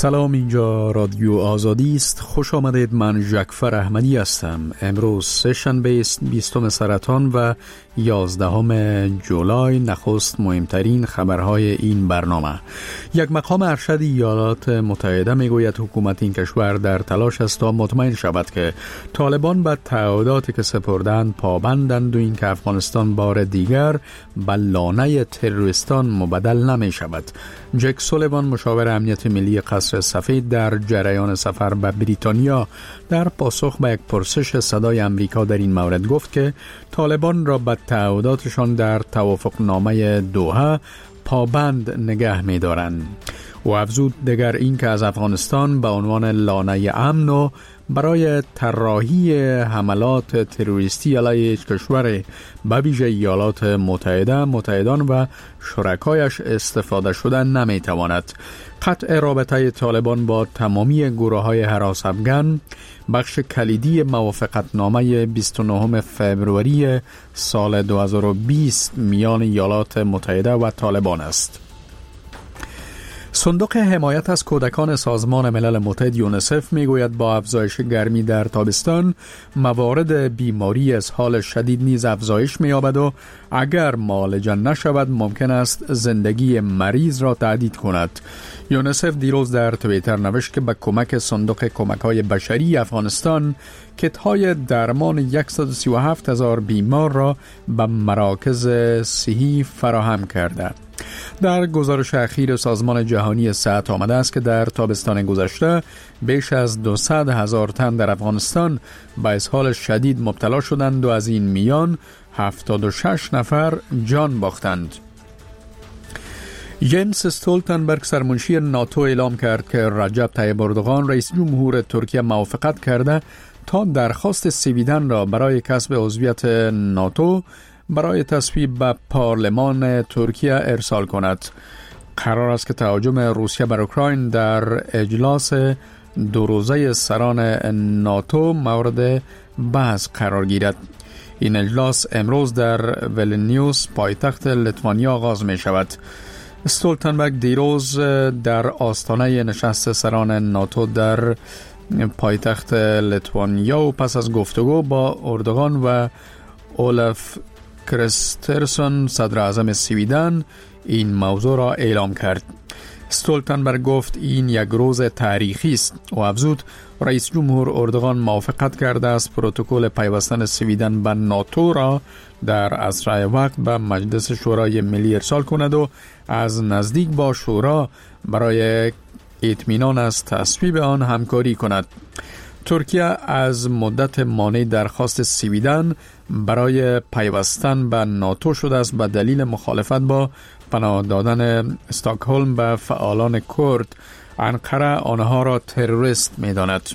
سلام، اینجا رادیو آزادی است. خوش آمدید. من ژکفر احمدی هستم. امروز سه‌شنبه است، 20 سرطان و 11 جولای. نخست مهمترین خبرهای این برنامه. یک مقام ارشد ایالات متحده میگوید حکومت این کشور در تلاش است تا مطمئن شود که طالبان به تعهداتی که سپردند پابندند و این که افغانستان بار دیگر به لانه تروریستان مبدل نمی شود. جک سولیوان، مشاور امنیت ملی قصر سفید، در جریان سفر به بریتانیا در پاسخ به یک پرسش صدای امریکا در این مورد گفت که طالبان را به تعهداتشان در توافقنامه دوحه پابند نگه می دارند. و افزود دیگر این که از افغانستان به عنوان لانه امن و برای طراحی حملات تروریستی علیه کشور به ویژه ایالات متحده، متحدان و شرکایش استفاده شده نمیتواند. قطع رابطه طالبان با تمامی گروه‌های هراس افغان بخش کلیدی موافقتنامه 29 فوریه سال 2020 میان ایالات متحده و طالبان است. صندوق حمایت از کودکان سازمان ملل متحد یونیسف میگوید با افزایش گرمی در تابستان موارد بیماری اسهال شدید نیز افزایش می‌یابد و اگر معالجه نشود ممکن است زندگی مریض را تهدید کند. یونیسف دیروز در توییتر نوشت که به کمک صندوق کمک‌های بشری افغانستان کیت‌های درمان 137,000 بیمار را به مراکز صحی فراهم کرده. در گزارش اخیر سازمان جهانی صحت آمده است که در تابستان گذشته بیش از 200,000 تن در افغانستان به اسهال شدید مبتلا شدند و از این میان 76 نفر جان باختند. جیمز استولتنبرگ، سرمنشی ناتو، اعلام کرد که رجب طیب اردوغان رئیس جمهور ترکیه موافقت کرده تا درخواست سویدن را برای کسب عضویت ناتو برای تصویب به پارلمان ترکیه ارسال کند. قرار است که تهاجم روسیه بر اوکراین در اجلاس دو روزه سران ناتو مورد بحث قرار گیرد. این اجلاس امروز در ولنیوس پایتخت لیتوانیا آغاز می شود. استولتنبرگ دیروز در آستانه نشست سران ناتو در پایتخت لیتوانیا و پس از گفتگو با اردوغان و اولف کریسترسون صدر اعظم سویدن این موضوع را اعلام کرد. استولتنبرگ گفت این یک روز تاریخی است و افزود رئیس جمهور اردوغان موافقت کرده است پروتکل پیوستن سویدن به ناتو را در اسرع وقت به مجلس شورای ملی ارسال کند و از نزدیک با شورا برای اطمینان از تصویب آن همکاری کند. ترکیه از مدت مانع درخواست سویدن برای پیوستن به ناتو شده است به دلیل مخالفت با پناه دادن استکهلم به فعالان کرد. انقره آنها را تروریست می‌داند.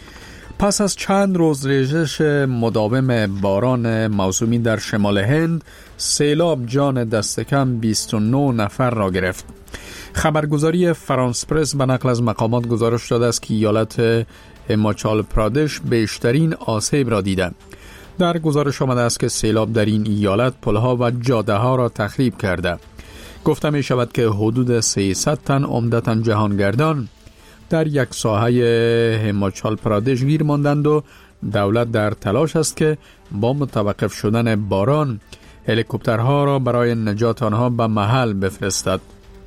پس از چند روز ریزش مداوم باران موسومی در شمال هند، سیلاب جان دست کم 29 نفر را گرفت. خبرگزاری فرانس پرس به نقل از مقامات گزارش داده است که ایالت هیماچال پرادش بیشترین آسیب را دیده. در گزارش آمده است که سیلاب در این ایالت پلها و جاده ها را تخریب کرده. گفته می شود که حدود 300 تن عمدتاً جهانگردان در یک ساحه هیماچال پرادش گیر ماندند و دولت در تلاش است که با متوقف شدن باران هلیکوپترها را برای نجات آنها به محل بفرستد.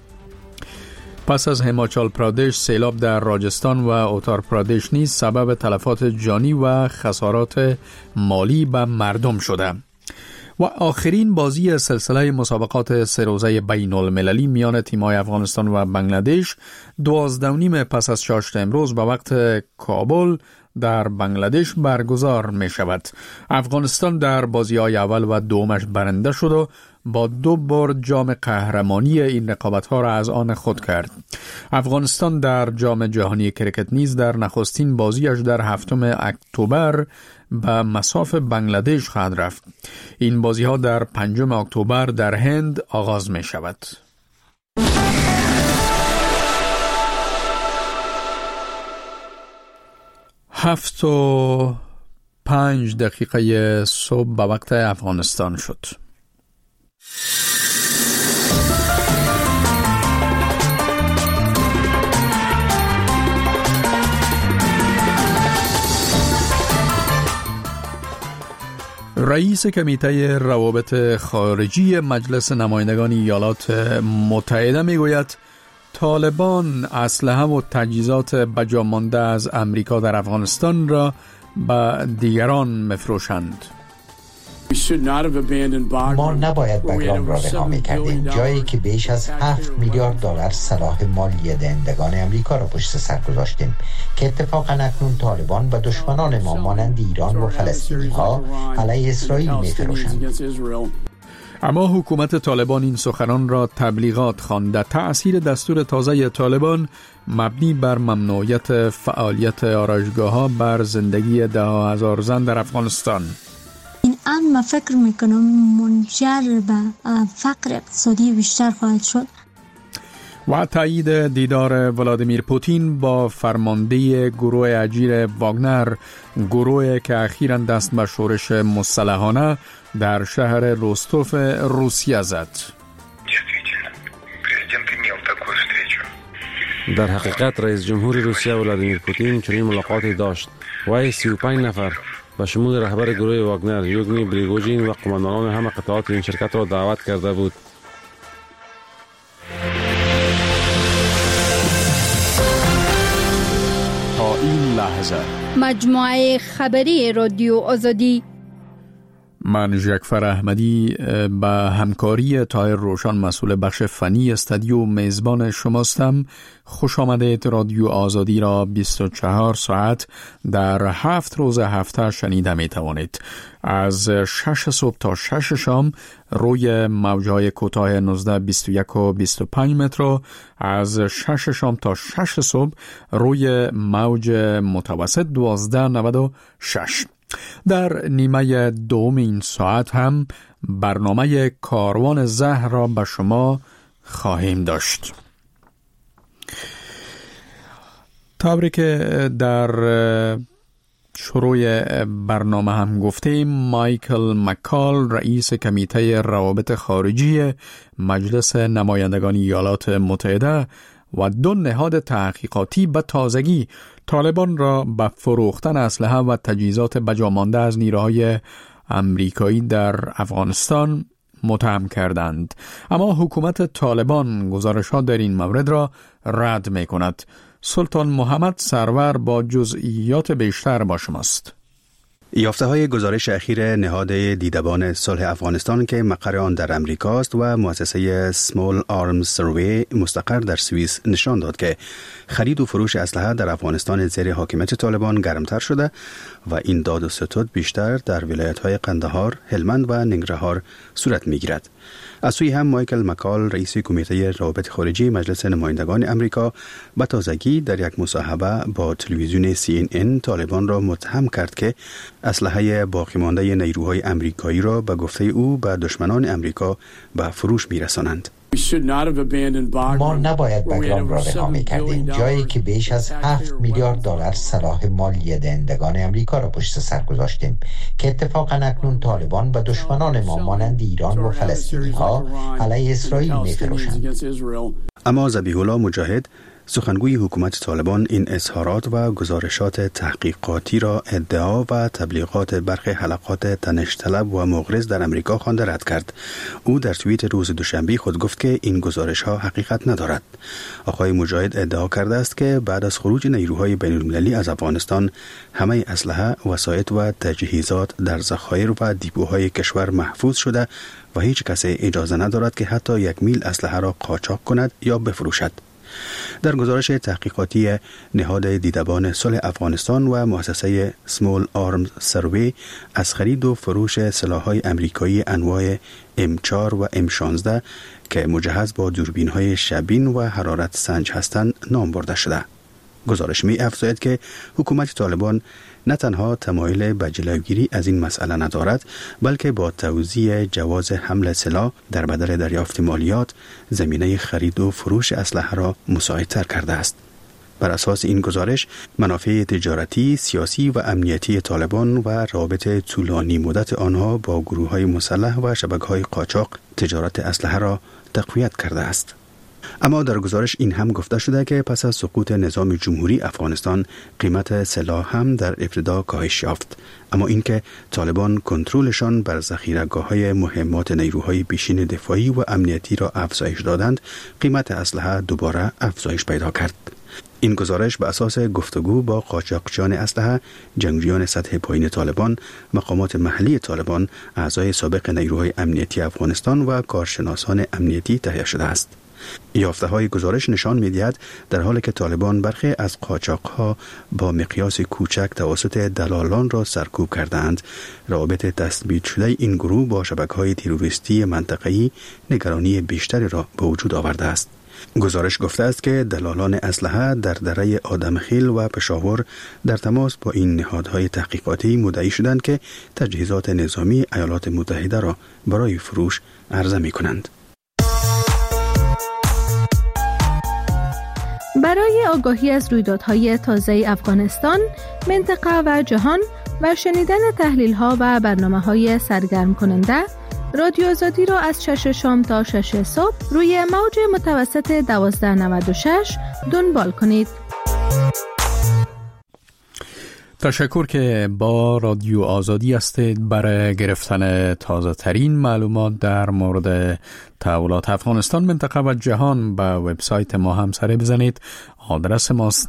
پس از هیماچال پرادش، سیلاب در راجستان و اتار پرادش نیز سبب تلفات جانی و خسارات مالی به مردم شده. و آخرین بازی سلسله مسابقات سه روزه بین المللی میان تیم‌های افغانستان و بنگلادش 12:30 پس از چاشت امروز به وقت کابل در بنگلادش برگزار می شود. افغانستان در بازی‌های اول و دومش برنده شد و با 2 بار جام قهرمانی این رقابت‌ها را از آن خود کرد. افغانستان در جام جهانی کرکت نیز در نخستین بازیش در 7 اکتبر به مصاف بنگلادش خواهد رفت. این بازی‌ها در 5 اکتبر در هند آغاز می شود. 7:05 صبح به وقت افغانستان شد. رئیس کمیته روابط خارجی مجلس نمایندگان ایالات متحده میگوید طالبان اسلحه و تجهیزات بجامانده از امریکا در افغانستان را به دیگران می‌فروشند. ما نباید بگرام را رها می‌کردیم، جایی که بیش از 7 میلیارد دلار سلاح مالی دهندگان امریکا را پشت سر گذاشتیم که اتفاقا اکنون طالبان و دشمنان ما مانند ایران و فلسطینی‌ها علیه اسرائیل می‌فروشند. اما حکومت طالبان این سخنان را تبلیغات خوانده. تأثیر دستور تازه طالبان مبنی بر ممنوعیت فعالیت آرایشگاه‌ها بر زندگی 10,000 زن در افغانستان. این من فکر میکنم منجر به فقر اقتصادی بیشتر خواهد شد. و تایید دیدار ولادیمیر پوتین با فرمانده گروه اجیر واگنر، گروهی که اخیراً دست به شورش مسلحانه در شهر روستوف روسیه زد. در حقیقت رئیس جمهور روسیه ولادیمیر پوتین چنین ملاقاتی داشت. وی 35 نفر به شمول رهبر گروه واگنر یوگنی پریگوژین و قماندانان همه قطعات این شرکت را دعوت کرده بود. تا این لحظه مجموعه خبری رادیو آزادی. من جعفر احمدی به همکاری طاهر روشن مسئول بخش فنی استودیو میزبان شماستم. خوش آمدید. رادیو آزادی را 24 ساعت در 7 روز هفته شنیده می توانید. از 6 صبح تا 6 شام روی موجهای کوتاه 19، 21 و 25 متر، از 6 شام تا 6 صبح روی موج متوسط 1296. در نیمه دوم این ساعت هم برنامه کاروان زهر را به شما خواهیم داشت. طوری که در شروع برنامه هم گفتیم، مایکل مکال رئیس کمیته روابط خارجی مجلس نمایندگان ایالات متحده و 2 نهاد تحقیقاتی به تازگی طالبان را به فروختن اسلحه و تجهیزات بجامانده از نیروهای امریکایی در افغانستان متهم کردند. اما حکومت طالبان گزارش‌ها در این مورد را رد می‌کند. سلطان محمد سرور با جزئیات بیشتر با شماست. یافته‌های گزارش اخیر نهاد دیدبان صلح افغانستان که مقر آن در امریکا است و مؤسسه Small Arms Survey مستقر در سوئیس نشان داد که خرید و فروش اسلحه در افغانستان زیر حاکمیت طالبان گرمتر شده و این داد و ستد بیشتر در ولایت‌های قندهار، هلمند و ننگرهار صورت می‌گیرد. از سوی هم مایکل مکال رئیس کمیته روابط خارجی مجلس نمایندگان امریکا به تازگی در یک مصاحبه با تلویزیون CNN طالبان را متهم کرد که اسلحه باقی مانده نیروهای امریکایی را به گفته او به دشمنان امریکا به فروش می‌رسانند. ما نباید بگرام را رها می‌کردیم، جایی که بیش از 7 میلیارد دلار سلاح مالی دهندگان امریکا را پشت سر گذاشتیم که اتفاقا اکنون طالبان و دشمنان ما مانند ایران و فلسطینی‌ها علیه اسرائیل می‌فروشند. اما ذبیح الله مجاهد سخنگوی حکومت طالبان این اظهارات و گزارشات تحقیقاتی را ادعا و تبلیغات برخی حلقات تنش‌طلب و مغرض در امریکا خوانده رد کرد. او در توییت روز دوشنبه خود گفت که این گزارش‌ها حقیقت ندارد. آقای مجاهد ادعا کرده است که بعد از خروج نیروهای بین‌المللی از افغانستان همه اسلحه، وسایط و تجهیزات در ذخایر و دیپوهای کشور محفوظ شده و هیچ کسی اجازه ندارد که حتی 1 میل اسلحه را قاچاق کند یا بفروشد. در گزارش تحقیقاتی نهاد دیدبان صلح افغانستان و مؤسسه Small Arms Survey از خرید و فروش سلاح‌های امریکایی انواع M4 و M16 که مجهز با دوربین‌های شبین و حرارت سنج هستند نام برده شده. گزارش می‌افزاید که حکومت طالبان نه تنها تمایل به جلوگیری از این مسئله ندارد، بلکه با توزیع جواز حمل سلاح در بدل دریافت مالیات زمینه خرید و فروش اسلحه را مساعدتر کرده است. بر اساس این گزارش، منافع تجارتی، سیاسی و امنیتی طالبان و رابط طولانی مدت آنها با گروه‌های مسلح و شبکه‌های قاچاق تجارت اسلحه را تقویت کرده است. اما در گزارش این هم گفته شده که پس از سقوط نظام جمهوری افغانستان قیمت سلاح هم در ابتدا کاهش یافت، اما اینکه طالبان کنترلشان بر ذخیره‌گاه‌های مهمات نیروهای پیشین دفاعی و امنیتی را افزایش دادند، قیمت اسلحه دوباره افزایش پیدا کرد. این گزارش به اساس گفتگو با قاچاقچیان اسلحه، جنگجویان سطح پایین طالبان، مقامات محلی طالبان، اعضای سابق نیروهای امنیتی افغانستان و کارشناسان امنیتی تهیه شده است. یافته‌های گزارش نشان می‌دهد در حالی که طالبان برخی از قاچاق‌ها با مقیاس کوچک توسط دلالان را سرکوب کردند، روابط تثبیت شده این گروه با شبکه‌های تروریستی منطقه‌ای نگرانی بیشتری را به وجود آورده است. گزارش گفته است که دلالان اسلحه در دره آدمخیل و پشاور در تماس با این نهادهای تحقیقاتی مدعی شدند که تجهیزات نظامی ایالات متحده را برای فروش عرضه می‌کنند. برای آگاهی از رویدادهای تازه افغانستان، منطقه و جهان و شنیدن تحلیل‌ها و برنامه‌های سرگرم کننده، رادیو آزادی را از 6 شام تا 6 صبح روی موج متوسط 1296 دنبال کنید. تشکر که با رادیو آزادی هستید. برای گرفتن تازه ترین معلومات در مورد تحولات افغانستان، منطقه و جهان به وبسایت ما هم سر بزنید. آدرس ماست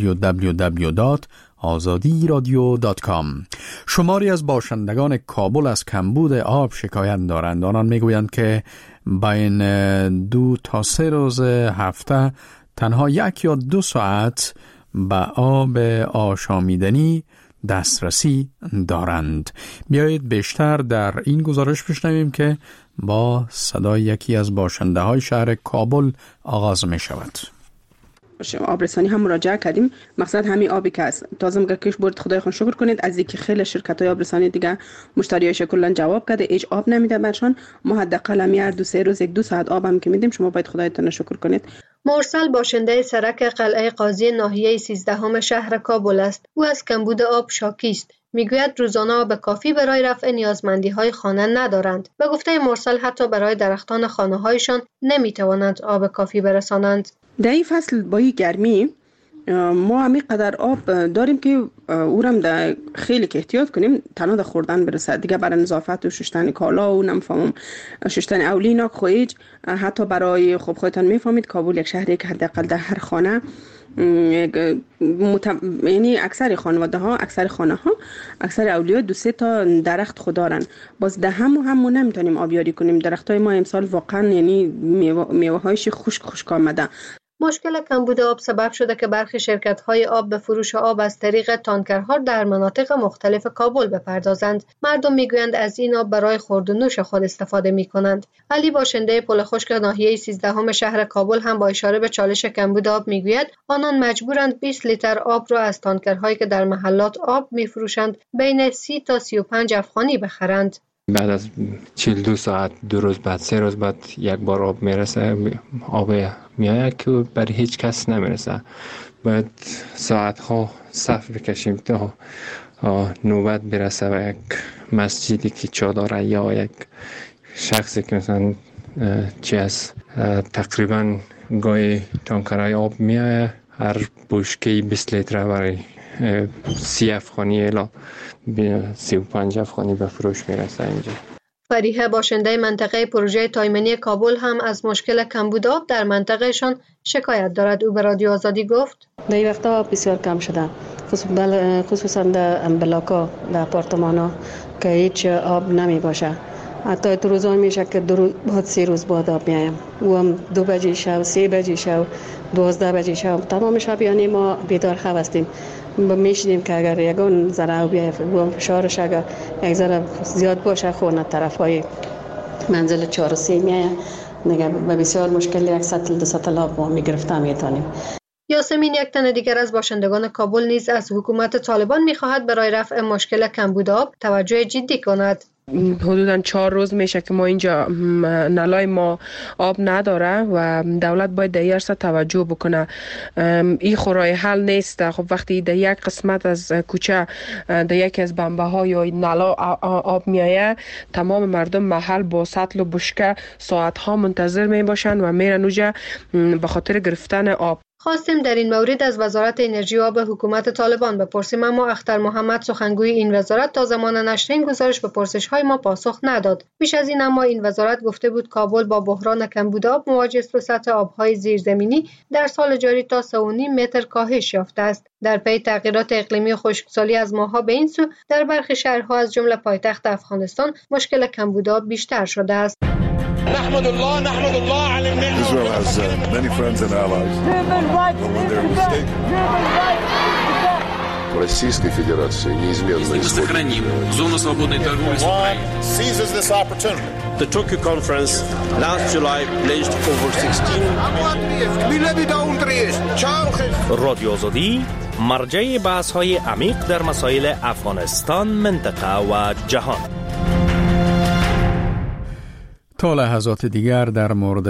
www.azadiradio.com. شماری از باشندگان کابل از کمبود آب شکایت دارند. آنان میگویند که بین 2 تا 3 روز هفته تنها 1 یا 2 ساعت به آب آشامیدنی دسترسی دارند. بیایید بیشتر در این گزارش بشنویم که با صدای یکی از باشنده های شهر کابل آغاز می شود. آبرسانی هم مراجعه کردیم. مقصد همین آبی که است. تازه میگه کش برد خدای خون شکر کنید از اینکه خیلی شرکت‌های آبرسانی دیگه مشتریایش کلا جواب کرده، هیچ آب نمیده برشان. ما حداقل هر 2-3 روز 1-2 ساعت آب هم که میدیم. شما باید خدایتون شکر کنید. مرسل باشنده سرک قلعه قاضی ناحیه 13 شهر کابل است. او از کمبود آب شاکی است. میگوید روزانه آب کافی برای رفع نیازمندی‌های خانه ندارند. به گفته مرسل حتی برای درختان خانه‌هایشان نمی‌توانند آب کافی برسانند. در این فصل با این گرمی ما همین قدر آب داریم که اورم در خیلی که احتیاط کنیم تنها در خوردن برسه. دیگه برای نظافت و شستن کالا و نمیفهمم شستن اولینا خویج، حتی برای خب خودتان میفهمید کابل یک شهری که حداقل در هر خانه یعنی اکثر خانواده ها، اکثر خانه ها، اکثر اولیا 2-3 تا درخت خود دارن. باز ده همو نمیتونیم آبیاری کنیم. درخت های ما امسال واقعا یعنی میوه هایش خشک آمده. مشکل کمبود آب سبب شده که برخی شرکت‌های آب به فروش آب از طریق تانکرها در مناطق مختلف کابل بپردازند. مردم میگویند از این آب برای خورد و نوش خود استفاده می‌کنند. علی باشنده پل خشک ناحیه 13 شهر کابل هم با اشاره به چالش کمبود آب میگوید آنان مجبورند 20 لیتر آب را از تانکرهایی که در محلات آب می‌فروشند بین 30 تا 35 افغانی بخرند. بعد از 42 ساعت 2 روز بعد 3 روز بعد یک بار آب میرسه. آب میآید که برای هیچ کس نمیرسه. باید ساعت ها صف بکشیم تا نوبت برسه و یک مسجدی که چادر یا یک شخصی که مثلا تقریبا گاهی تانکرهای آب میآید. هر بشکه 20 لیتر برای 30 افغانی الا 35 افغانی به فروش میرسه اینجا. فریحه باشنده منطقه پروژه تایمنی کابل هم از مشکل کمبود آب در منطقهشان شکایت دارد. او به رادیو آزادی گفت در این وقتا بسیار کم شده، خصوصا در بلاکا، در آپارتمانا که هیچ آب نمی باشه. حتی تو روزان میشه که 3 روز بعد آب میایم. او هم 2 بجه شب، 3 بجه شب، 12 بجه شب تمام شب یعنی ما بیدار خواب هستیم. میشنیم که اگر یگان ذره آب بیاید و فشارش اگر یک ذره زیاد باشه خونه طرفای منزل 4 و 3 میاید دیگه به بسیار مشکل یک سطل 2 سطل آب ما میگرفته میتونیم. یاسمین یک تن دیگر از باشندگان کابل نیز از حکومت طالبان میخواهد برای رفع مشکل کمبود آب توجه جدی کند. حدوداً 4 روز میشه که ما اینجا نلای ما آب نداره و دولت باید در این توجه بکنه. این راه حل نیست. خب وقتی در یک قسمت از کوچه در یکی از بمبه ها یا نلا آب میایه، تمام مردم محل با سطل و بشکه ساعت ها منتظر می باشن و میرن اونجا به خاطر گرفتن آب. خواستیم در این مورد از وزارت انرژی و آب حکومت طالبان بپرسیم، اما اختر محمد سخنگوی این وزارت تا زمان نشر این گزارش به پرسش‌های ما پاسخ نداد. بیش از این اما این وزارت گفته بود کابل با بحران کمبود آب مواجه است و سطح آب‌های زیرزمینی در سال جاری تا 3.5 متر کاهش یافته است. در پی تغییرات اقلیمی و خشکسالی از ماه‌ها به این سو در برخی شهرها از جمله پایتخت افغانستان مشکل کمبود آب بیشتر شده است. نحمد الله على النعمة. Israel has many friends and allies. When they're mistaken. Российской Федерации неизменно сохраним зону свободной торговли с Украиной. Seizes this opportunity. The Tokyo conference last July pledged over 16 رادیو آزادی مرجع بحث‌های عمیق در مسائل افغانستان، منطقه و جهان. تا لحظات دیگر در مورد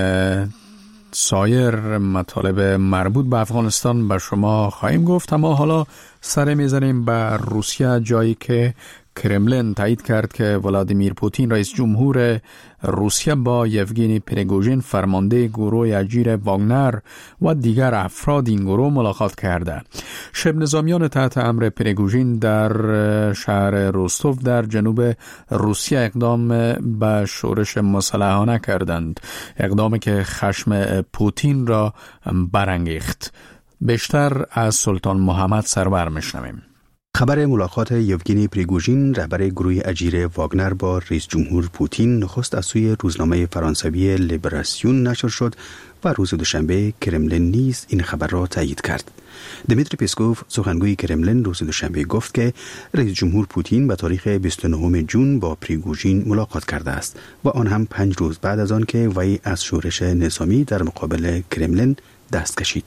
سایر مطالب مربوط به افغانستان به شما خواهیم گفت، اما حالا سر میزنیم به روسیه، جایی که کرملین تایید کرد که ولادیمیر پوتین رئیس جمهور روسیه با یوگینی پریگوژین فرمانده گروه اجیر واگنر و دیگر افراد این گروه ملاقات کرده. شب نظامیان تحت امر پریگوژین در شهر روستوف در جنوب روسیه اقدام به شورش مسلحانه کردند، اقدامی که خشم پوتین را برانگیخت. بیشتر از سلطان محمد سرور میشنویم. خبر ملاقات یوگینی پریگوژین رهبر گروه اجیر واگنر با رئیس جمهور پوتین نخست از سوی روزنامه فرانسوی لیبراسیون نشر شد و روز دوشنبه کرملین نیز این خبر را تایید کرد. دمیتری پسکوف سخنگوی کرملین روز دوشنبه گفت که رئیس جمهور پوتین به تاریخ 29 جون با پریگوژین ملاقات کرده است و آن هم 5 روز بعد از آن که وی از شورش نظامی در مقابل کرملین دست کشید.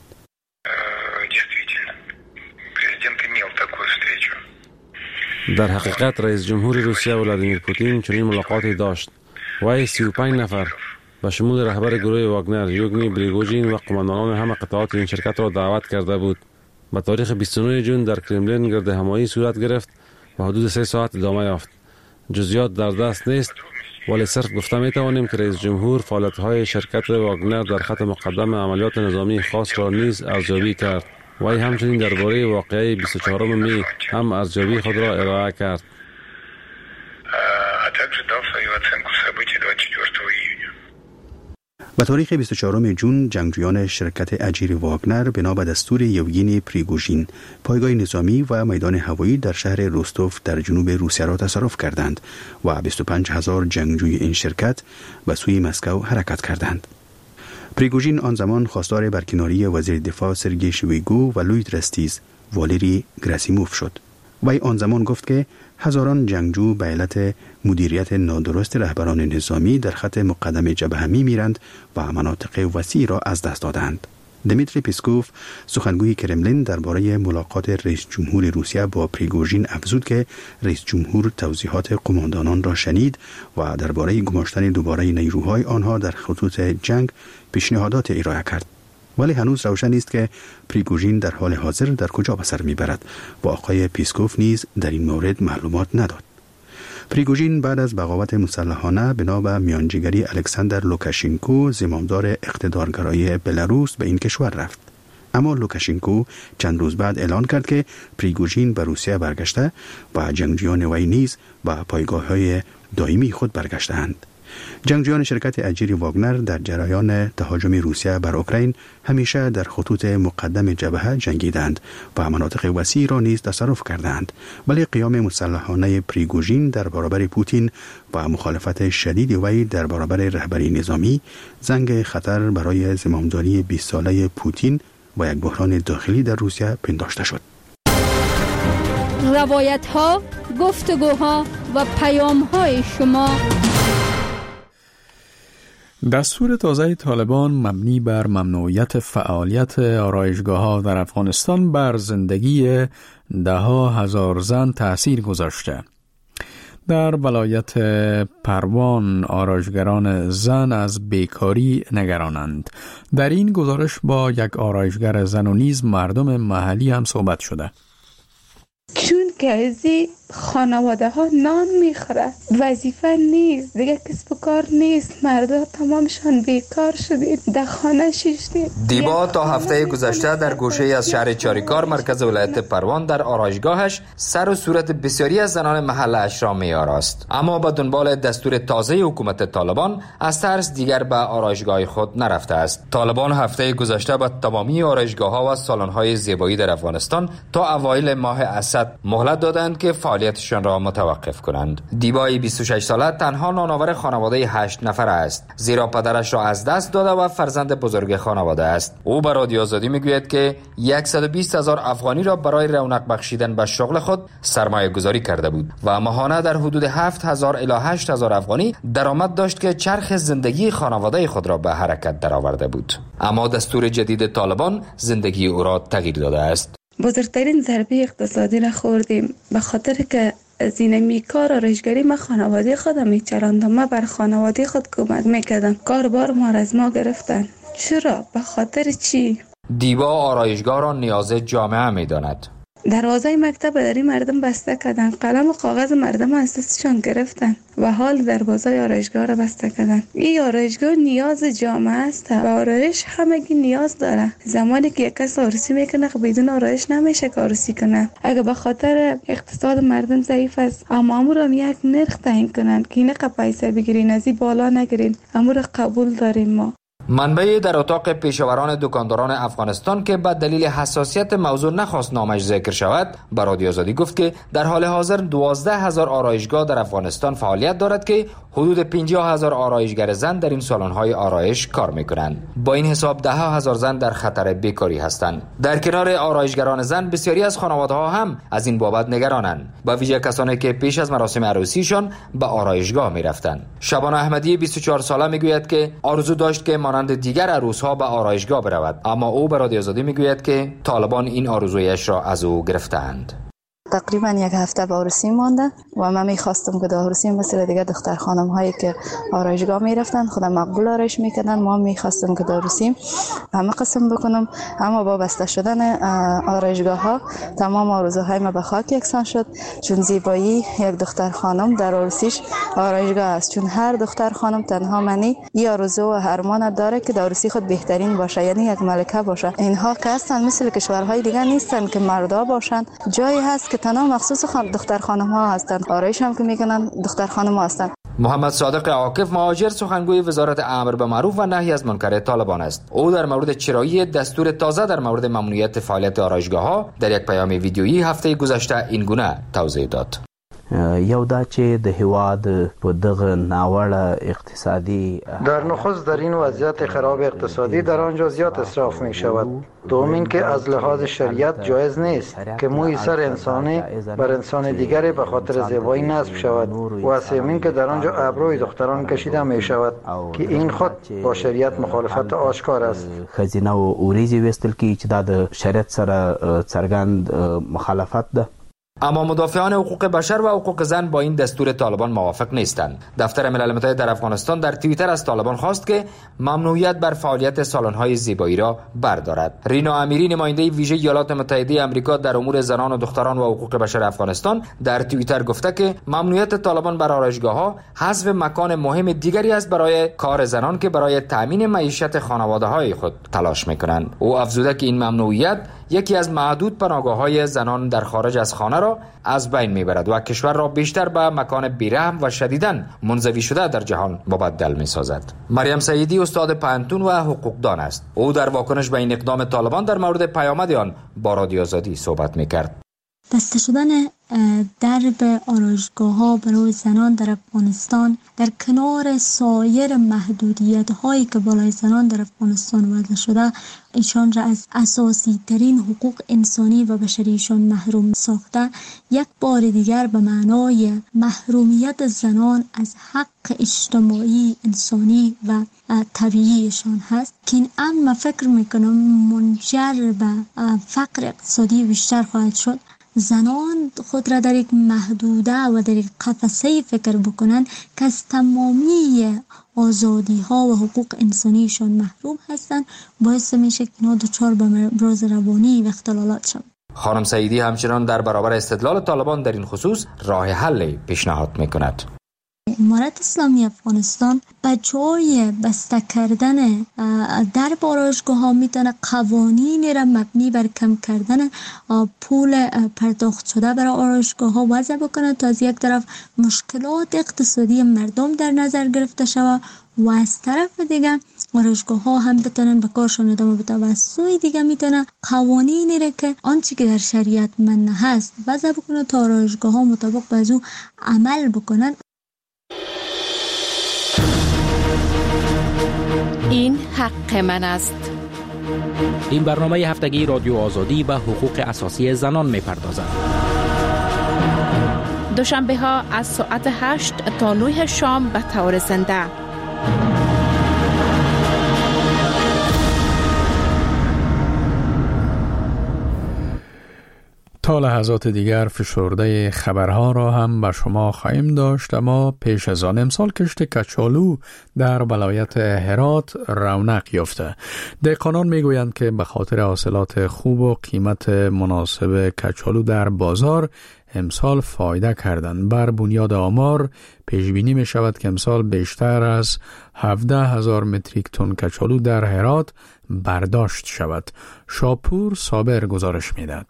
در حقیقت رئیس جمهور روسیه ولادیمیر پوتین چنین ملاقاتی داشت. وی 35 نفر به شمول رهبر گروه واگنر یوگنی پریگوژین و قماندانان همه قطعات این شرکت را دعوت کرده بود. به تاریخ 29 جون در کرملین گرد همایی صورت گرفت و حدود 3 ساعت ادامه یافت. جزئیات در دست نیست، ولی صرف گفته می توانیم که رئیس جمهور فعالیت‌های شرکت واگنر در خط مقدم عملیات نظامی خاص را نیز ارزیابی کرد. وی همچنین درباره واقعه 24 می هم ارزیابی خود را ارائه کرد. به تاریخ 24 جون جنگجویان شرکت اجیر واگنر بنا به دستور یوگینی پریگوژین پایگاه نظامی و میدان هوایی در شهر روستوف در جنوب روسیه را تصرف کردند و 25,000 جنگجوی این شرکت به سوی مسکو حرکت کردند. پریگوژین آن زمان خواستار برکناری وزیر دفاع سرگئی شویگو و لوید رستیز والری گراسیموف شد. وی آن زمان گفت که هزاران جنگجو به علت مدیریت نادرست رهبران نظامی در خط مقدم جبهه می‌میرند و مناطق وسیع را از دست دادند. دمیتری پسکوف سخنگوی کرملین درباره ملاقات رئیس جمهور روسیه با پریگوژین افزود که رئیس جمهور توضیحات قماندانان را شنید و درباره گماشتن دوباره نیروهای آنها در خطوط جنگ پیشنهادات ارائه کرد. ولی هنوز روشن نیست که پریگوژین در حال حاضر در کجا به سر میبرد و آقای پیسکوف نیز در این مورد معلومات نداد. پریگوژین بعد از بغاوت مسلحانه بنا به میانجیگری الکساندر لوکاشنکو زمامدار اقتدارگرایی بلاروس به این کشور رفت. اما لوکاشنکو چند روز بعد اعلان کرد که پریگوژین به روسیه برگشته و جنگجویان وی نیز به پایگاه‌های دائمی خود برگشتند. جنگجویان شرکت اجیر واگنر در جریان تهاجم روسیه بر اوکراین همیشه در خطوط مقدم جبهه جنگیدند و مناطق وسیع را نیز تصرف کردند، ولی قیام مسلحانه پریگوژین در برابر پوتین و مخالفت شدید وی در برابر رهبری نظامی زنگ خطر برای زمامداری 20 ساله پوتین و یک بحران داخلی در روسیه پنداشته شد. روایت‌ها، گفتگوها و پیام‌های شما. دستور تازه طالبان مبنی بر ممنوعیت فعالیت آرایشگاه‌ها در افغانستان بر زندگی ده‌ها هزار زن تأثیر گذاشته. در ولایت پروان آرایشگران زن از بیکاری نگرانند. در این گزارش با یک آرایشگر زن و نیز مردم محلی هم صحبت شده. چون که از خانواده ها نان میخوره، وظیفه نیست دیگه، کسب و کار نیست، مردم تمامشان بیکار شدید، در خانه شیشتید. دیبا تا هفته گذشته در گوشه از شهر چاریکار مرکز ولایت پروان در آرایشگاهش سر و صورت بسیاری از زنان محله‌اش را می‌آراست، اما به دنبال دستور تازه حکومت طالبان از ترس دیگر به آرایشگاه خود نرفته است. طالبان هفته گذشته به تمامی آرایشگاه‌ها و سالن‌های زیبایی در افغانستان تا اوایل ماه اسد مهلت دادند که فعالیتشان را متوقف کنند. دیبای 26 ساله تنها نانآور خانواده 8 نفر است، زیرا پدرش را از دست داده و فرزند بزرگ خانواده است. او به رادیو آزادی میگوید که 120,000 افغانی را برای رونق بخشیدن به شغل خود سرمایه گذاری کرده بود و ماهانه در حدود 7,000 الی 8,000 افغانی درآمد داشت که چرخ زندگی خانواده خود را به حرکت درآورده بود. اما دستور جدید طالبان زندگی او را تغییر داده است. بزرگترین ضربه اقتصادی را خوردیم، به خاطر که از این میکار آرایشگری ما خانواده خودم میچراندم، ما بر خانواده خود کمک میکردم، کاربار ما را از ما گرفتن. چرا؟ به خاطر چی؟ دیبا آرایشگاه را نیاز جامعه میداند. دروازه مکتب در این مردم بسته کردن، قلم و کاغذ مردم از دستشان گرفتن و حال دروازه آرایشگاه را بسته کردن. این آرایشگاه نیاز جامعه است و آرایش همگی نیاز داره. زمانی که یک کس آرایشی میکنه بدون آرایش نمیشه آرایشی کنه. اگه به خاطر اقتصاد مردم ضعیف است، اما امور را یک نرخ تعیین کنن که اینقدر پیسه بگیرین، از این بالا نگیرین، امور قبول داریم ما. منبعی در اتاق پیشوران دکانداران افغانستان که به دلیل حساسیت موضوع نخواست نامش ذکر شود به رادیو آزادی گفت که در حال حاضر 12,000 آرایشگاه در افغانستان فعالیت دارد که حدود 50,000 آرایشگر زن در این سالن‌های آرایش کار می‌کنند. با این حساب 10,000 زن در خطر بیکاری هستند. در کنار آرایشگران زن بسیاری از خانواده‌ها هم از این بابت نگرانند، با ویژه کسانی که پیش از مراسم عروسیشان به آرایشگاه می‌رفتند. شبانه احمدی 24 ساله میگوید که آرزو داشت که مانند دیگر عروس‌ها به آرایشگاه برود، اما او به رادیو آزادی میگوید که طالبان این آرزویش را از او گرفتند. تقریبا یک هفته به عروسی مانده و من میخواستم که در عروسی مثل دیگه دختر خانم هایی که آرایشگاه میرفتن خودم مقبول آرایش میکردن، ما میخواستم که در عروسی همه قسم بکنم، اما با بسته شدن آرایشگاه ها تمام آرزوهای ما به خاک یکسان شد، چون زیبایی یک دختر خانم در عروسیش آرایشگاه است، چون هر دختر خانم تنها منی این آرزو و ارمان داره که در عروسی خود بهترین باشه، یعنی یک ملکه باشه. اینها که هستن مثل کشورهای دیگه نیستن که مردا باشن، جایی هست که تنها مخصوص دختر خانم ها هستن، آرایش هم که میکنن دختر خانم ها هستن. محمد صادق عاکف مهاجر سخنگوی وزارت امر به معروف و نهی از منکر طالبان است. او در مورد چرایی دستور تازه در مورد ممنوعیت فعالیت آرایشگاه ها در یک پیام ویدیویی هفته گذشته این گونه توضیح داد. یو دا چې د هواد په دغه ناوړه اقتصادی در نخست در این وضعیت خراب اقتصادی در آنجا زیاد اسراف می شود. دوم این که از لحاظ شریعت جایز نیست که موی سر انسانی بر انسان دیگری به خاطر زیبایی نصب شود و سوم که در آنجا ابروی دختران کشیده می شود که این خود با شریعت مخالفت آشکار است. خزینه و اوریزی وستل کی چې دا د شریعت سره څرګند مخالفت ده. اما مدافعان حقوق بشر و حقوق زن با این دستور طالبان موافق نیستند. دفتر ملل متحد در افغانستان در توییتر از طالبان خواست که ممنوعیت بر فعالیت سالن‌های زیبایی را بردارد. رینا امیری نماینده ویژه ایالات متحده آمریکا در امور زنان و دختران و حقوق بشر افغانستان در توییتر گفته که ممنوعیت طالبان بر آرایشگاه‌ها حذف مکان مهم دیگری است برای کار زنان که برای تامین معیشت خانواده‌های خود تلاش می‌کنند. او افزوده که این ممنوعیت یکی از معدود پناهگاه‌های زنان در خارج از خانه را از بین میبرد و کشور را بیشتر به مکان بیرحم و شدیداً منزوی شده در جهان مبدل میسازد. مریم سیدی استاد پانتون و حقوقدان است. او در واکنش به این اقدام طالبان در مورد پیامد آن با رادیو آزادی صحبت میکرد. بسته شدن درب آرایشگاه‌ها برای زنان در افغانستان در کنار سایر محدودیت‌هایی که بالای زنان در افغانستان وضع شده، ایشان را از اساسی ترین حقوق انسانی و بشریشان محروم ساخته، یک بار دیگر به معنای محرومیت زنان از حق اجتماعی، انسانی و طبیعیشان هست که این من فکر میکنم منجر به فقر اقتصادی بیشتر خواهد شد. زنان خود را در یک محدوده و در یک قفسه فکر بکنن که از تمامی آزادی ها و حقوق انسانیشان محروم هستند، باعث میشه که اینا دچار به امراض روانی و اختلالات شوند. خانم سعیدی همچنان در برابر استدلال طالبان در این خصوص راه حل پیشنهاد میکند. امارت اسلامی افغانستان به جای بسته کردن در آرایشگاه ها میتونه قوانینی را مبنی بر کم کردن پول پرداخت شده برای آرایشگاه ها وضع بکنه تا از یک طرف مشکلات اقتصادی مردم در نظر گرفته شود و از طرف دیگه آرایشگاه ها هم بتونن به کارشون ادامه بده و از سوی دیگه میتونه قوانینی را که آنچه که در شریعت منع هست وضع بکنه تا آرایشگاه ها مطابق به او عمل بکنن. این حق من است. این برنامه هفتگی رادیو آزادی به حقوق اساسی زنان می‌پردازد. دوشنبه ها از ساعت 8 تا 9 شام به طور زنده. تا لحظات دیگر فشرده خبرها را هم به شما خواهیم داشت، اما پیش از آن امسال کشت کچالو در ولایت هرات رونق یافته. دهقانان میگویند که به خاطر حاصلات خوب و قیمت مناسب کچالو در بازار امسال فایده کردند. بر بنیاد آمار پیش بینی می شود که امسال بیشتر از 17,000 متریک تن کچالو در هرات برداشت شود. شاپور صابر گزارش میدهد.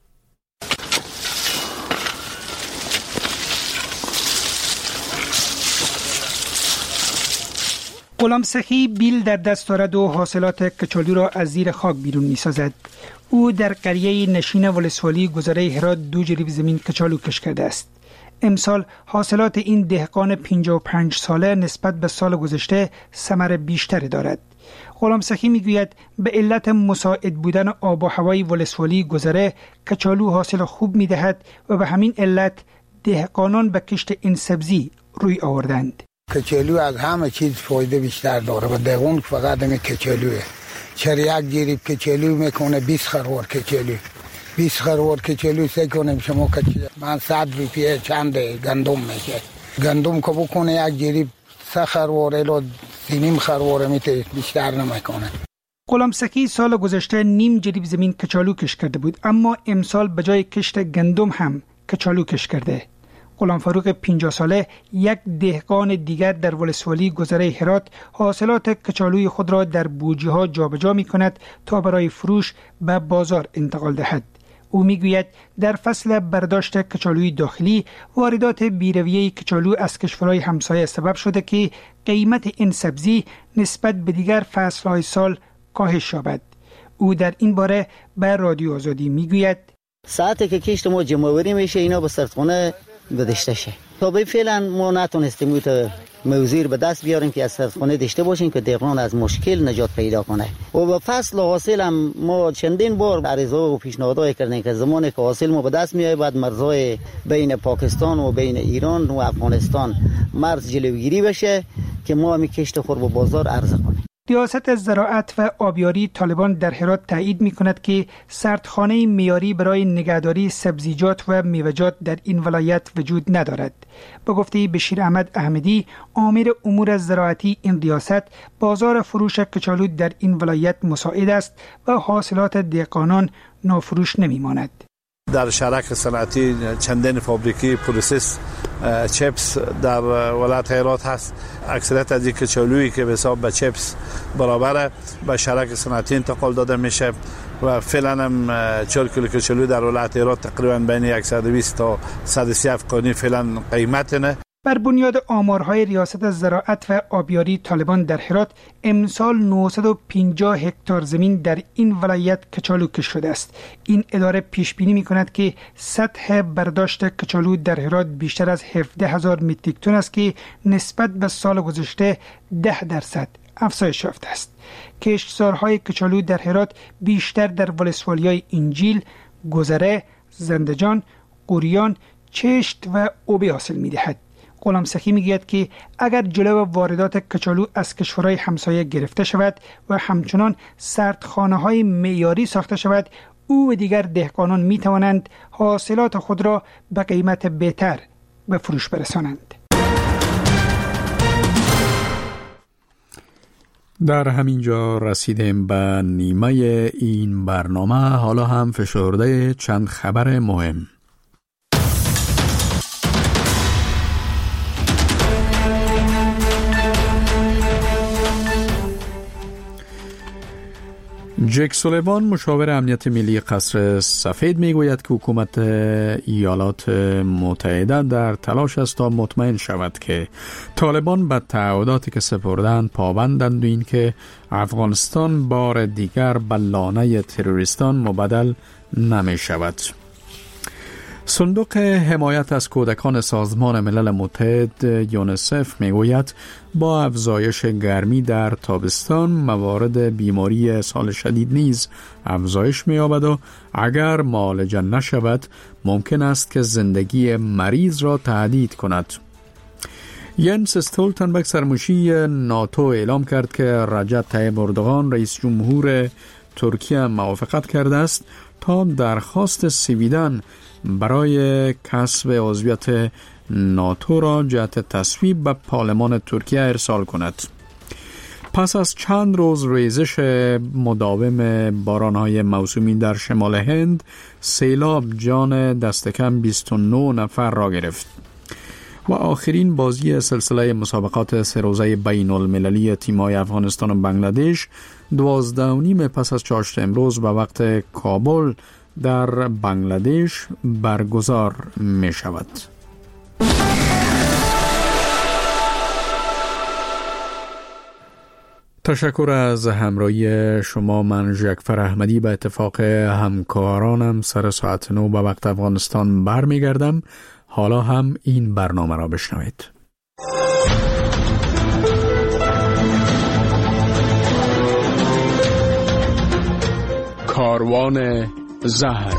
غلام سخی بیل در دست دارد و حاصلات کچالو را از زیر خاک بیرون می سازد. او در قریه نشین ولسوالی گذره هرات 2 جریب زمین کچالو کش کرده است. امسال حاصلات این دهقان 55 ساله نسبت به سال گذشته ثمر بیشتری دارد. غلام سخی می گوید به علت مساعد بودن آب و هوای ولسوالی گذره کچالو حاصل خوب می دهد و به همین علت دهقانان به کشت این سبزی روی آوردند. کچالو از همه چیز فایده بیشتر داره و دهقان فقط همین کچالوه. چرا یک جریب کچالو میکنه 20 خروار کچالو. 20 خروار کچالو سه کنیم شما کچالو من 100 روپیه چند گندم میشه. گندم که بکنه یک جریب 3 خروار الی 3.5 خروار میته بیشتر نمیکنه. غلام سخی سال گذشته نیم جریب زمین کچالو کش کرده بود، اما امسال به جای کشت گندم هم کچالو کش کرده. غلام فاروق 50 ساله یک دهقان دیگر در ولسوالی گذره هرات حاصلات کچالوی خود را در بوجه ها جابجا می کند تا برای فروش به بازار انتقال دهد. او می گوید در فصل برداشت کچالوی داخلی واردات بیرویه کچالو از کشورهای همسایه سبب شده که قیمت این سبزی نسبت به دیگر فصلهای سال کاهش یابد. او در این باره به رادیو آزادی می گوید ساعتی که کشت ما جمعوری میشه اینا به سرطخانه بدشته شه. تا به فعلا ما نتونستیم موزیر به دست بیاریم که از سرطخانه داشته باشیم که دهقان از مشکل نجات پیدا کنه. و به فصل حاصل هم ما چندین بار عرضه و پیشنهادات کردیم که زمانی که حاصل ما به دست میاد بعد مرزهای بین پاکستان و بین ایران و افغانستان مرز جلوگیری بشه که ما هم کشت خور به بازار عرضه کنیم. ریاست زراعت و آبیاری طالبان در هرات تایید می کند که سردخانه معیاری برای نگهداری سبزیجات و میوه‌جات در این ولایت وجود ندارد. به گفته بشیر احمد احمدی، آمر امور زراعتی این ریاست، بازار فروش کچالو در این ولایت مساعد است و حاصلات دهقانان نافروش نمی ماند. در شرک صنعتی چندین فابریکی پروسس چپس در ولایت هرات هست. اکثریت از این کچالویی که به حساب به چپس برابره به شرک صنعتی انتقال داده میشه و فعلا هم 4 کیلو کچالو در ولایت هرات تقریبا بین 120 تا 130 افغانی فعلا قیمتنه. بر بنیاد آمارهای ریاست زراعت و آبیاری طالبان در هرات امسال 950 هکتار زمین در این ولایت کچالو کش شده است. این اداره پیش بینی می‌کند که سطح برداشت کچالو در هرات بیشتر از 17,000 متریک تن است که نسبت به سال گذشته 10% افزایش یافته است. کشتزارهای کچالو در هرات بیشتر در ولسوالی‌های انجیل، گذره، زندجان، قوریان، چشت و اوبی حاصل می‌دهد. غلام سخی میگوید که اگر جلو واردات کچالو از کشورهای همسایه گرفته شود و همچنان سردخانه‌های معیاری ساخته شود، او و دیگر دهقانان می توانند حاصلات خود را به قیمت بهتر به فروش برسانند. در همین جا رسیدیم به نیمه این برنامه. حالا هم فشرده چند خبر مهم. جک سولیوان مشاور امنیت ملی قصر سفید میگوید که حکومت ایالات متحده در تلاش است تا مطمئن شود که طالبان به تعهداتی که سپردند پابندند و این که افغانستان بار دیگر به لانه تروریستان مبدل نمی شود. صندوق حمایت از کودکان سازمان ملل متحد یونیسف میگوید با افزایش گرمی در تابستان موارد بیماری اسهال شدید نیز افزایش می‌یابد و اگر معالجه نشود ممکن است که زندگی مریض را تهدید کند. ینس استولتنبرگ سرمشی ناتو اعلام کرد که رجب طیب اردوغان رئیس جمهور ترکیه موافقت کرده است تا درخواست سویدن برای کسب عضویت ناتو را جهت تصویب به پارلمان ترکیه ارسال کند. پس از چند روز ریزش مداوم بارانهای موسومی در شمال هند، سیلاب جان دست کم 29 نفر را گرفت. و آخرین بازی سلسله مسابقات سه روزه بین المللی تیم‌های افغانستان و بنگلادش 12:30 پس از چاشت امروز به وقت کابل در بنگلادش برگزار می شود. تشکر از همراهی شما. من جعفر احمدی به اتفاق همکارانم سر ساعت 9 به وقت افغانستان برمیگردم. حالا هم این برنامه را بشنوید. کاروان زهر.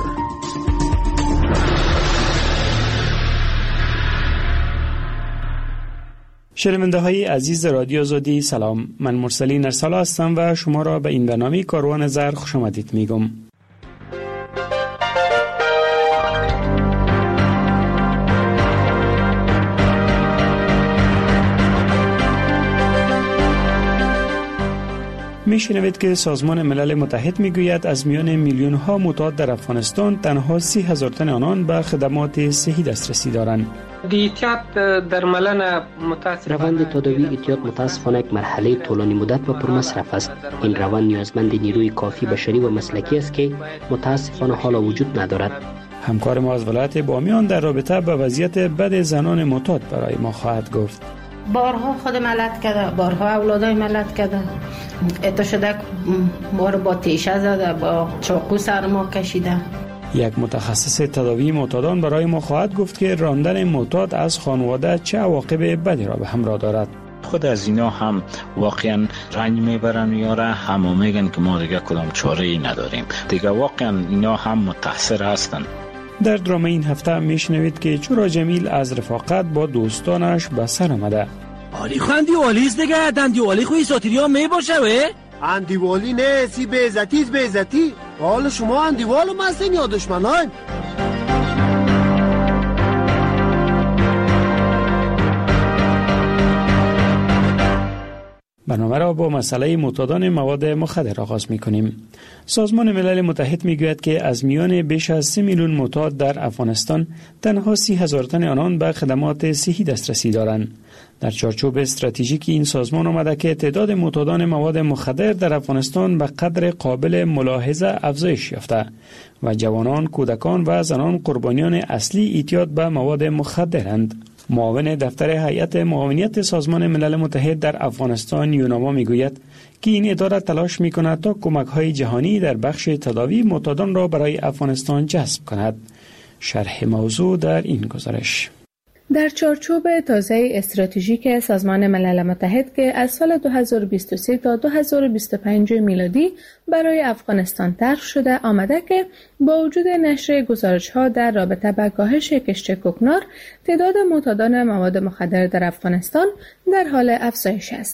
شنونده های عزیز رادیو آزادی سلام، من مرسلی نرسالا هستم و شما را به این برنامه کاروان زهر خوش آمدید میگم. میشنوید که سازمان ملل متحد میگوید از میان میلیون ها معتاد در افغانستان تنها 30,000 تن آنان به خدمات صحی دسترسی دارند. روند تداوی اعتیاد متاسفانه یک مرحله طولانی مدت و پرمصرف است. این روند نیازمند نیروی کافی بشری و مسلکی است که متاسفانه حالا وجود ندارد. همکار ما از ولایت بامیان در رابطه با وضعیت بد زنان معتاد برای ما خواهد گفت. بارها خود ملت کرده، بارها اولادای ملت کرده، اتا شده ما رو با تیشه زده، با چاقو سر ما کشیده. یک متخصص تداوی معتادان برای ما خواهد گفت که راندن معتاد از خانواده چه عواقب بدی را به همراه دارد. خود از اینا هم واقعا رنج میبرن یاره، همه میگن که ما دیگه کدام چاره ای نداریم. دیگه واقعا اینا هم متاثر هستن. در درامه این هفته میشنوید که چرا جمیل از رفاقت با دوستانش به سر آمده. علی خو اندیوالیست دیگه، دندیوالی خوی ساتیری ها می باشه وی؟ اندیوالی نه، سی بیزتیز بیزتی. حال شما اندیوالو مستین یا دشمنان؟ برنامه را با مسئله معتادان مواد مخدر آغاز می‌کنیم. سازمان ملل متحد می‌گوید که از میان بیش از 3 میلیون معتاد در افغانستان تنها 30,000 تن آنان به خدمات صحی دسترسی دارند. در چارچوب استراتژیک این سازمان آمده که تعداد معتادان مواد مخدر در افغانستان به قدر قابل ملاحظه افزایش یافته و جوانان، کودکان و زنان قربانیان اصلی اعتیاد به مواد مخدرند. معاون دفتر هیئت معاونیت سازمان ملل متحد در افغانستان یوناما میگوید که این اداره تلاش میکند تا کمک‌های جهانی در بخش تداوی معتادان را برای افغانستان جذب کند. شرح موضوع در این گزارش. در چارچوب تازه استراتژیک سازمان ملل متحد که از سال 2023 تا 2025 میلادی برای افغانستان طرح شده آمده که با وجود نشر گزارش‌ها در رابطه با کاهش کشت کوکنار، تعداد معتادان مواد مخدر در افغانستان در حال افزایش است.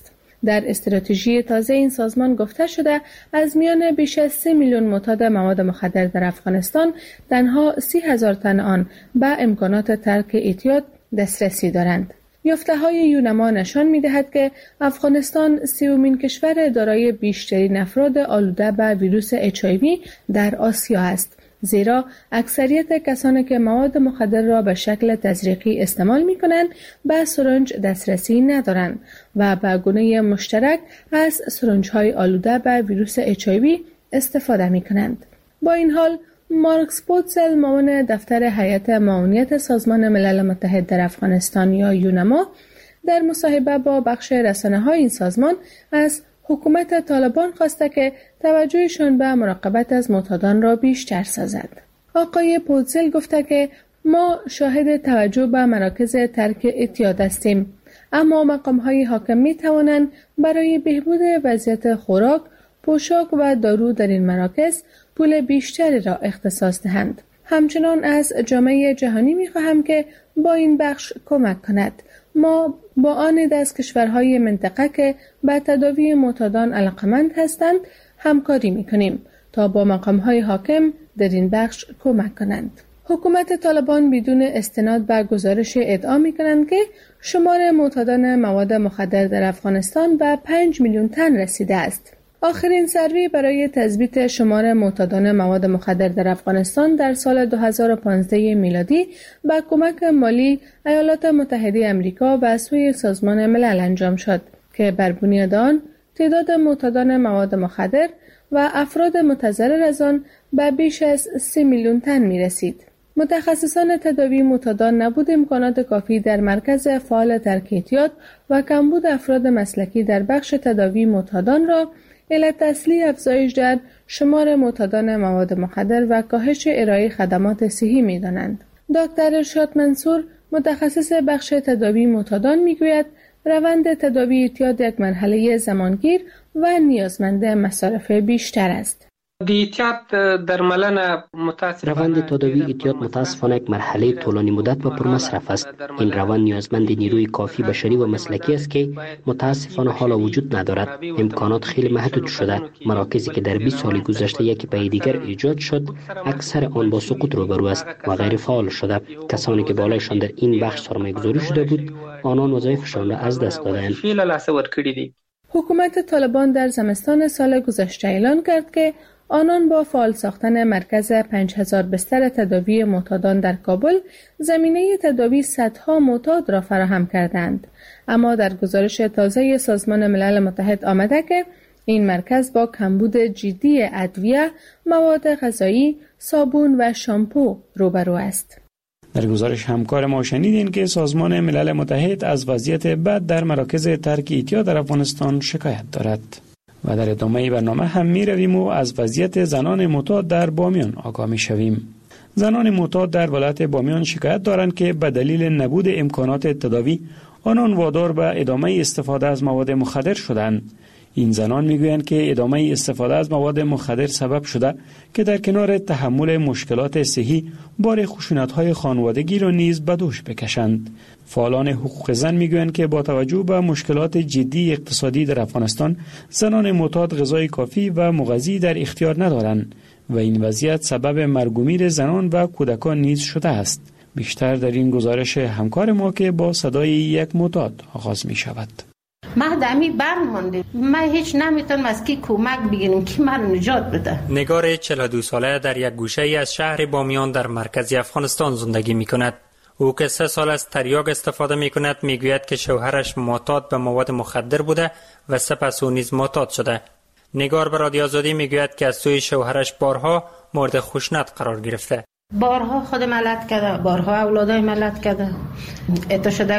در استراتژی تازه این سازمان گفته شده از میان بیش از 3 میلیون معتاد مواد مخدر در افغانستان تنها 30,000 تن آن به امکانات ترک اعتیاد دسترسی دارند. یافته‌های یونما نشان می‌دهد که افغانستان 30مین کشور دارای بیشترین افراد آلوده به ویروس HIV در آسیا است، زیرا اکثریت کسانی که مواد مخدر را به شکل تزریقی استعمال می‌کنند به سرنج دسترسی ندارند و به گونه مشترک از سرنج‌های آلوده به ویروس HIV استفاده می‌کنند. با این حال مارکس پوتسل، معاون دفتر هیئت معاونیت سازمان ملل متحد در افغانستان یا یونما، در مصاحبه با بخش رسانه‌های این سازمان از حکومت طالبان خواسته که توجهشان به مراقبت از معتادان را بیشتر سازد. آقای پوتسل گفته که ما شاهد توجه به مراکز ترک اعتیاد هستیم، اما مقام‌های حاکم می‌توانند برای بهبود وضعیت خوراک، پوشاک و دارو در این مراکز پول بیشتری را اختصاص دهند. همچنان از جامعه جهانی می‌خواهم که با این بخش کمک کند. ما با آن از کشورهای منطقه که به تداوی معتادان علاقمند هستند همکاری می‌کنیم تا با مقام‌های حاکم در این بخش کمک کنند. حکومت طالبان بدون استناد به گزارش ادعا می‌کنند که شمار معتادان مواد مخدر در افغانستان به 5 میلیون تن رسیده است. آخرین سروی برای تثبیت شمار معتادان مواد مخدر در افغانستان در سال 2015 میلادی با کمک مالی ایالات متحده آمریکا و سوی سازمان ملل انجام شد که بر بنیاد آن تعداد معتادان مواد مخدر و افراد متضرر از آن به بیش از 3 میلیون تن می رسید. متخصصان تداوی معتادان نبود امکانات کافی در مرکز فعال ترک اعتیاد و کمبود افراد مسلکی در بخش تداوی معتادان را علت اصلی افزایش در شمار معتادان مواد مخدر و کاهش ارائه خدمات صحی می‌دانند. دکتر ارشاد منصور، متخصص بخش تداوی معتادان میگوید روند تداوی اعتیاد یک مرحله زمانگیر و نیازمند مصارف بیشتر است. روند تداوی اعتیاد متاسفانه یک مرحله طولانی مدت و پرمصرف است. این روند نیازمند نیروی کافی بشری و مسلکی است که متاسفانه حالا وجود ندارد. امکانات خیلی محدود شده. مراکزی که در 20 سال گذشته یکی پس دیگر ایجاد شد، اکثر آن با سقوط روبرو است و غیر فعال شده. کسانی که بالایشان در این بخش سرمایه‌گذاری شده بود، آنان وظایفشان را از دست دادند. حکومت طالبان در زمستان سال گذشته اعلان کرد که آنان با فعال ساختن مرکز 5000 بستر تداوی معتادان در کابل زمینه تداوی صدها معتاد را فراهم کردند. اما در گزارش تازه سازمان ملل متحد آمده که این مرکز با کمبود جدی ادویه، مواد غذایی، صابون و شامپو روبرو است. در گزارش همکار ما شنیدین که سازمان ملل متحد از وضعیت بد در مراکز ترک اعتیاد در افغانستان شکایت دارد. و در ادامه برنامه هم می رویم و از وضعیت زنان معتاد در بامیان آگاه می شویم. زنان معتاد در ولایت بامیان شکایت دارند که به دلیل نبود امکانات تداوی آنان وادار به ادامه استفاده از مواد مخدر شدند. این زنان میگویند که ادامه استفاده از مواد مخدر سبب شده که در کنار تحمل مشکلات صحی بار خشونت‌های خانوادگی را نیز به دوش بکشند. فعالان حقوق زن میگویند که با توجه به مشکلات جدی اقتصادی در افغانستان، زنان معتاد غذای کافی و مغذی در اختیار ندارند و این وضعیت سبب مرگ و میر زنان و کودکان نیز شده است. بیشتر در این گزارش همکار ما که با صدای یک معتاد آغاز می شود. ما دمی برمانده، ما هیچ نمیتونم از کی کمک بگیرم که من نجات بده. نگار 42 ساله در یک گوشه از شهر بامیان در مرکز افغانستان زندگی می کند. او که 3 سال از تریاک استفاده می کند می گوید که شوهرش معتاد به مواد مخدر بوده و سپس او نیز معتاد شده. نگار به رادیو آزادی می گوید که از سوی شوهرش بارها مورد خشونت قرار گرفته. بارها خود ملت کرده، بارها اولادای ملت کرده. اتا شده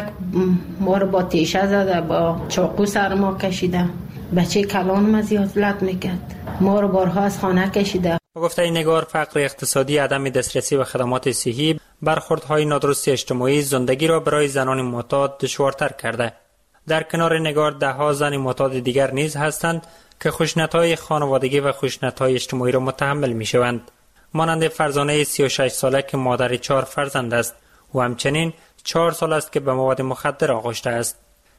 ما رو با تیشه زده، با چاقو سر ما کشیده، بچه کلان ما زیادت میکرد، ما رو بارها از خانه کشیده. با گفته این نگار، فقر اقتصادی، عدم دسترسی به خدمات صحی، برخوردهای نادرست اجتماعی زندگی را برای زنان معتاد دشوارتر کرده. در کنار نگار 10 زن معتاد دیگر نیز هستند که خشونت‌های خانوادگی و خشونت‌های اجتماعی را متحمل میشوند. مانند فرزانه 36 ساله که مادر 4 فرزند است و همچنین 4 سال است که به مواد مخدر آغشته است.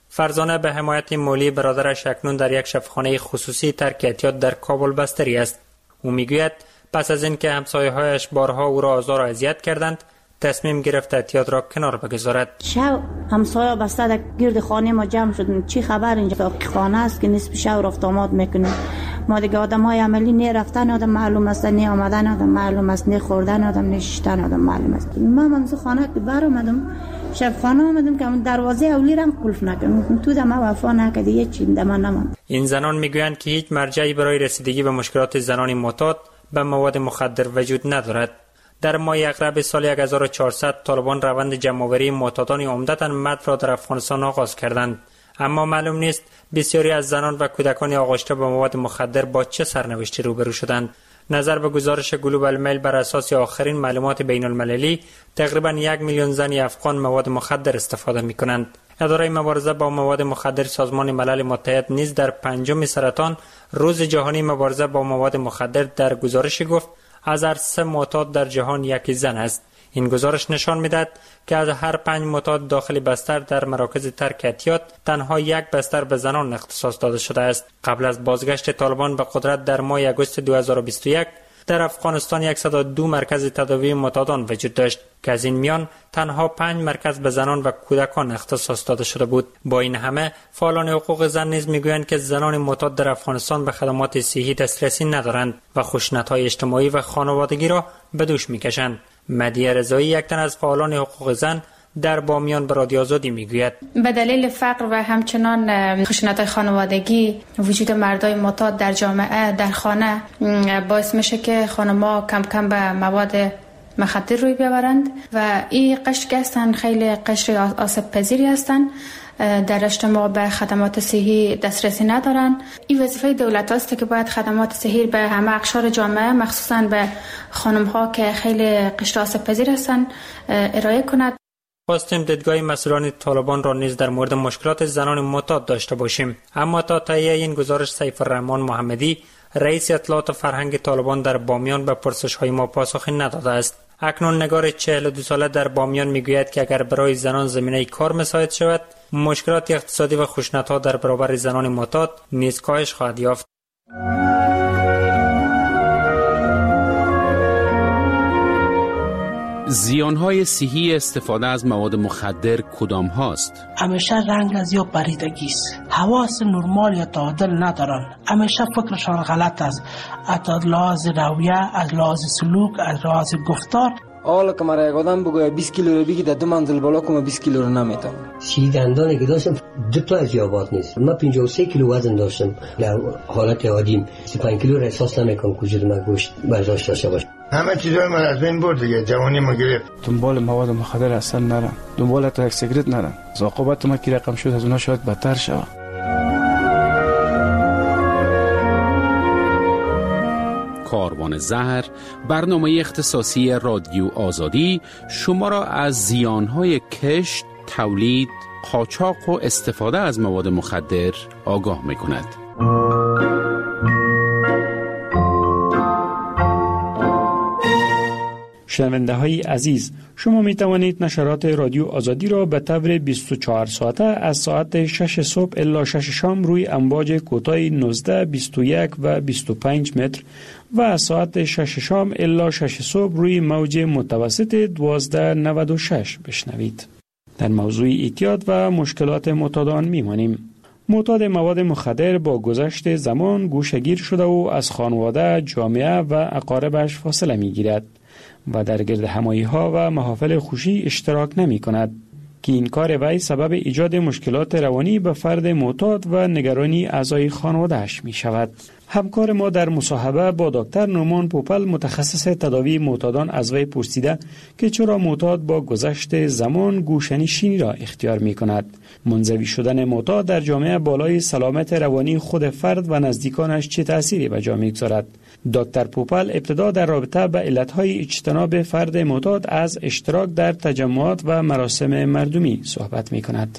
فرزانه به حمایت مولی برادرش اکنون در یک شفاخانه خصوصی ترک احتیاط در کابل بستری است. او میگوید پس از اینکه همسایه‌هایش بارها او را آزار و اذیت کردند، تصمیم گرفت احتیاط را کنار بگذارد. شب همسایه بسته در گرد خانه ما جمع شدن. چی خبر اینجا خانه است که نصف شب رفت آمد میکنه. ما دیگه آدمای عملی نه رفتن آدم معلوم است، نه آمدن آدم معلوم است، نه خوردن آدم، نه شیشتن آدم معلوم است. من خانه که بر اومدم، شب خانه اومدم که دروازه اولی را قلف نکردم. تو دم وفا نکرد، یه چیز دم نماند. این زنان میگویند که هیچ مرجعی برای رسیدگی به مشکلات زنان معتاد به مواد مخدر وجود ندارد. در ماه اغرب سال 1400 طالبان روند جمع‌آوری معتادان عمدتاً مد را در افغانستان آغاز کردند، اما معلوم نیست بسیاری از زنان و کودکان آغشته به مواد مخدر با چه سرنوشتی روبرو شدند. نظر به گزارش گلوبال میل بر اساس آخرین معلومات بین المللی، تقریباً 1 میلیون زن افغان مواد مخدر استفاده می‌کنند. اداره مبارزه با مواد مخدر سازمان ملل متحد نیز در 5 سرطان روز جهانی مبارزه با مواد مخدر در گزارش گفت از هر 3 معتاد در جهان یکی زن است. این گزارش نشان می‌دهد که از هر 5 معتاد داخل بستر در مراکز ترک احتیاط تنها 1 بستر به زنان اختصاص داده شده است. قبل از بازگشت طالبان به قدرت در ماه اگست 2021 در افغانستان 102 مرکز تداوی معتادان وجود داشت که از این میان تنها 5 مرکز به زنان و کودکان اختصاص داده شده بود. با این همه فعالان حقوق زن نیز میگویند که زنان معتاد در افغانستان به خدمات صحی دسترسی ندارند و خشونت‌های اجتماعی و خانوادگی را به دوش میکشند. مدیه رضایی، یک تن از فعالان حقوق زن، در بامیان به رادیو آزادی میگوید به دلیل فقر و همچنان خشونت‌های خانوادگی وجود مردای معتاد در جامعه در خانه باعث میشه که خانم‌ها کم کم به مواد مخدر روی بیاورند و این قشر که هستن خیلی قشر آسیب پذیری هستن، در اجتماع به خدمات صحی دسترسی ندارن. این وظیفه دولت است که باید خدمات صحی به همه اقشار جامعه مخصوصا به خانم‌ها که خیلی قشر آسیب پذیر هستن ارائه کند. خواستیم دیدگاه مسئولان طالبان را نیز در مورد مشکلات زنان معتاد داشته باشیم، اما تا تهیه این گزارش سیف الرحمن محمدی، رئیس اطلاعات فرهنگ طالبان در بامیان به پرسش‌های ما پاسخی نداده است. اکنون نگار 42 ساله در بامیان میگوید که اگر برای زنان زمینه کار مساعد شود، مشکلات اقتصادی و خشونت‌ها در برابر زنان معتاد نیز کاهش خواهد یافت. زیان‌های صحی استفاده از مواد مخدر کدام هاست؟ همیشه رنگ از یا پریدگی است. حواس نرمال یا تعادل ندارن. همیشه فکرشان غلط است. از لحاظ رویه، از لحاظ سلوک، از لحاظ گفتار. حالا که مرا یک آدم بگوید 20 کیلو رو بگی در 2 منزل بالا کنم 20 کیلو رو نمیتونم. سی دندانی که داشتم 2 تا از یابات نیست. من 53 کیلو وزن داشتم. در حالت عادیم 35 کیلو را احساس نمیکنم که وجود من گوشت برداشت داشته باشه. همه چیزای من از بین برد دیگه، جوانی ما گرفت. دنبال مواد مخدر اصلا نرم، دنبال تا یک سیگرت نرم. عاقبت ما کی رقم شد از اونها شاید بدتر شود. کاروان زهر، برنامه اختصاصی رادیو آزادی، شما را از زیانهای کشت، تولید، قاچاق و استفاده از مواد مخدر آگاه می‌کند. شنونده های عزیز، شما می توانید نشرات رادیو آزادی را به طور 24 ساعته از ساعت 6 صبح الی 6 شام روی امواج کوتاه 19، 21 و 25 متر و از ساعت 6 شام الی 6 صبح روی موج متوسط 1296 بشنوید. در موضوع اعتیاد و مشکلات معتادان میمانیم. معتاد مواد مخدر با گذشت زمان گوشه‌گیر شده و از خانواده، جامعه و اقاربش فاصله میگیرد و در گرد همایی‌ها و محافل خوشی اشتراک نمی کند که این کار وی سبب ایجاد مشکلات روانی به فرد معتاد و نگرانی اعضای خانواده‌اش می شود. همکار ما در مصاحبه با دکتر نومان پوپل متخصص تداوی معتادان از وی پرسیده که چرا معتاد با گذشت زمان گوشه‌نشینی را اختیار می کند. منزوی شدن معتاد در جامعه بالای سلامت روانی خود فرد و نزدیکانش چه تأثیری به جا می‌گذارد؟ دکتر پوپل ابتدا در رابطه به علتهای اجتناب فرد معتاد از اشتراک در تجمعات و مراسم مردمی صحبت می کند.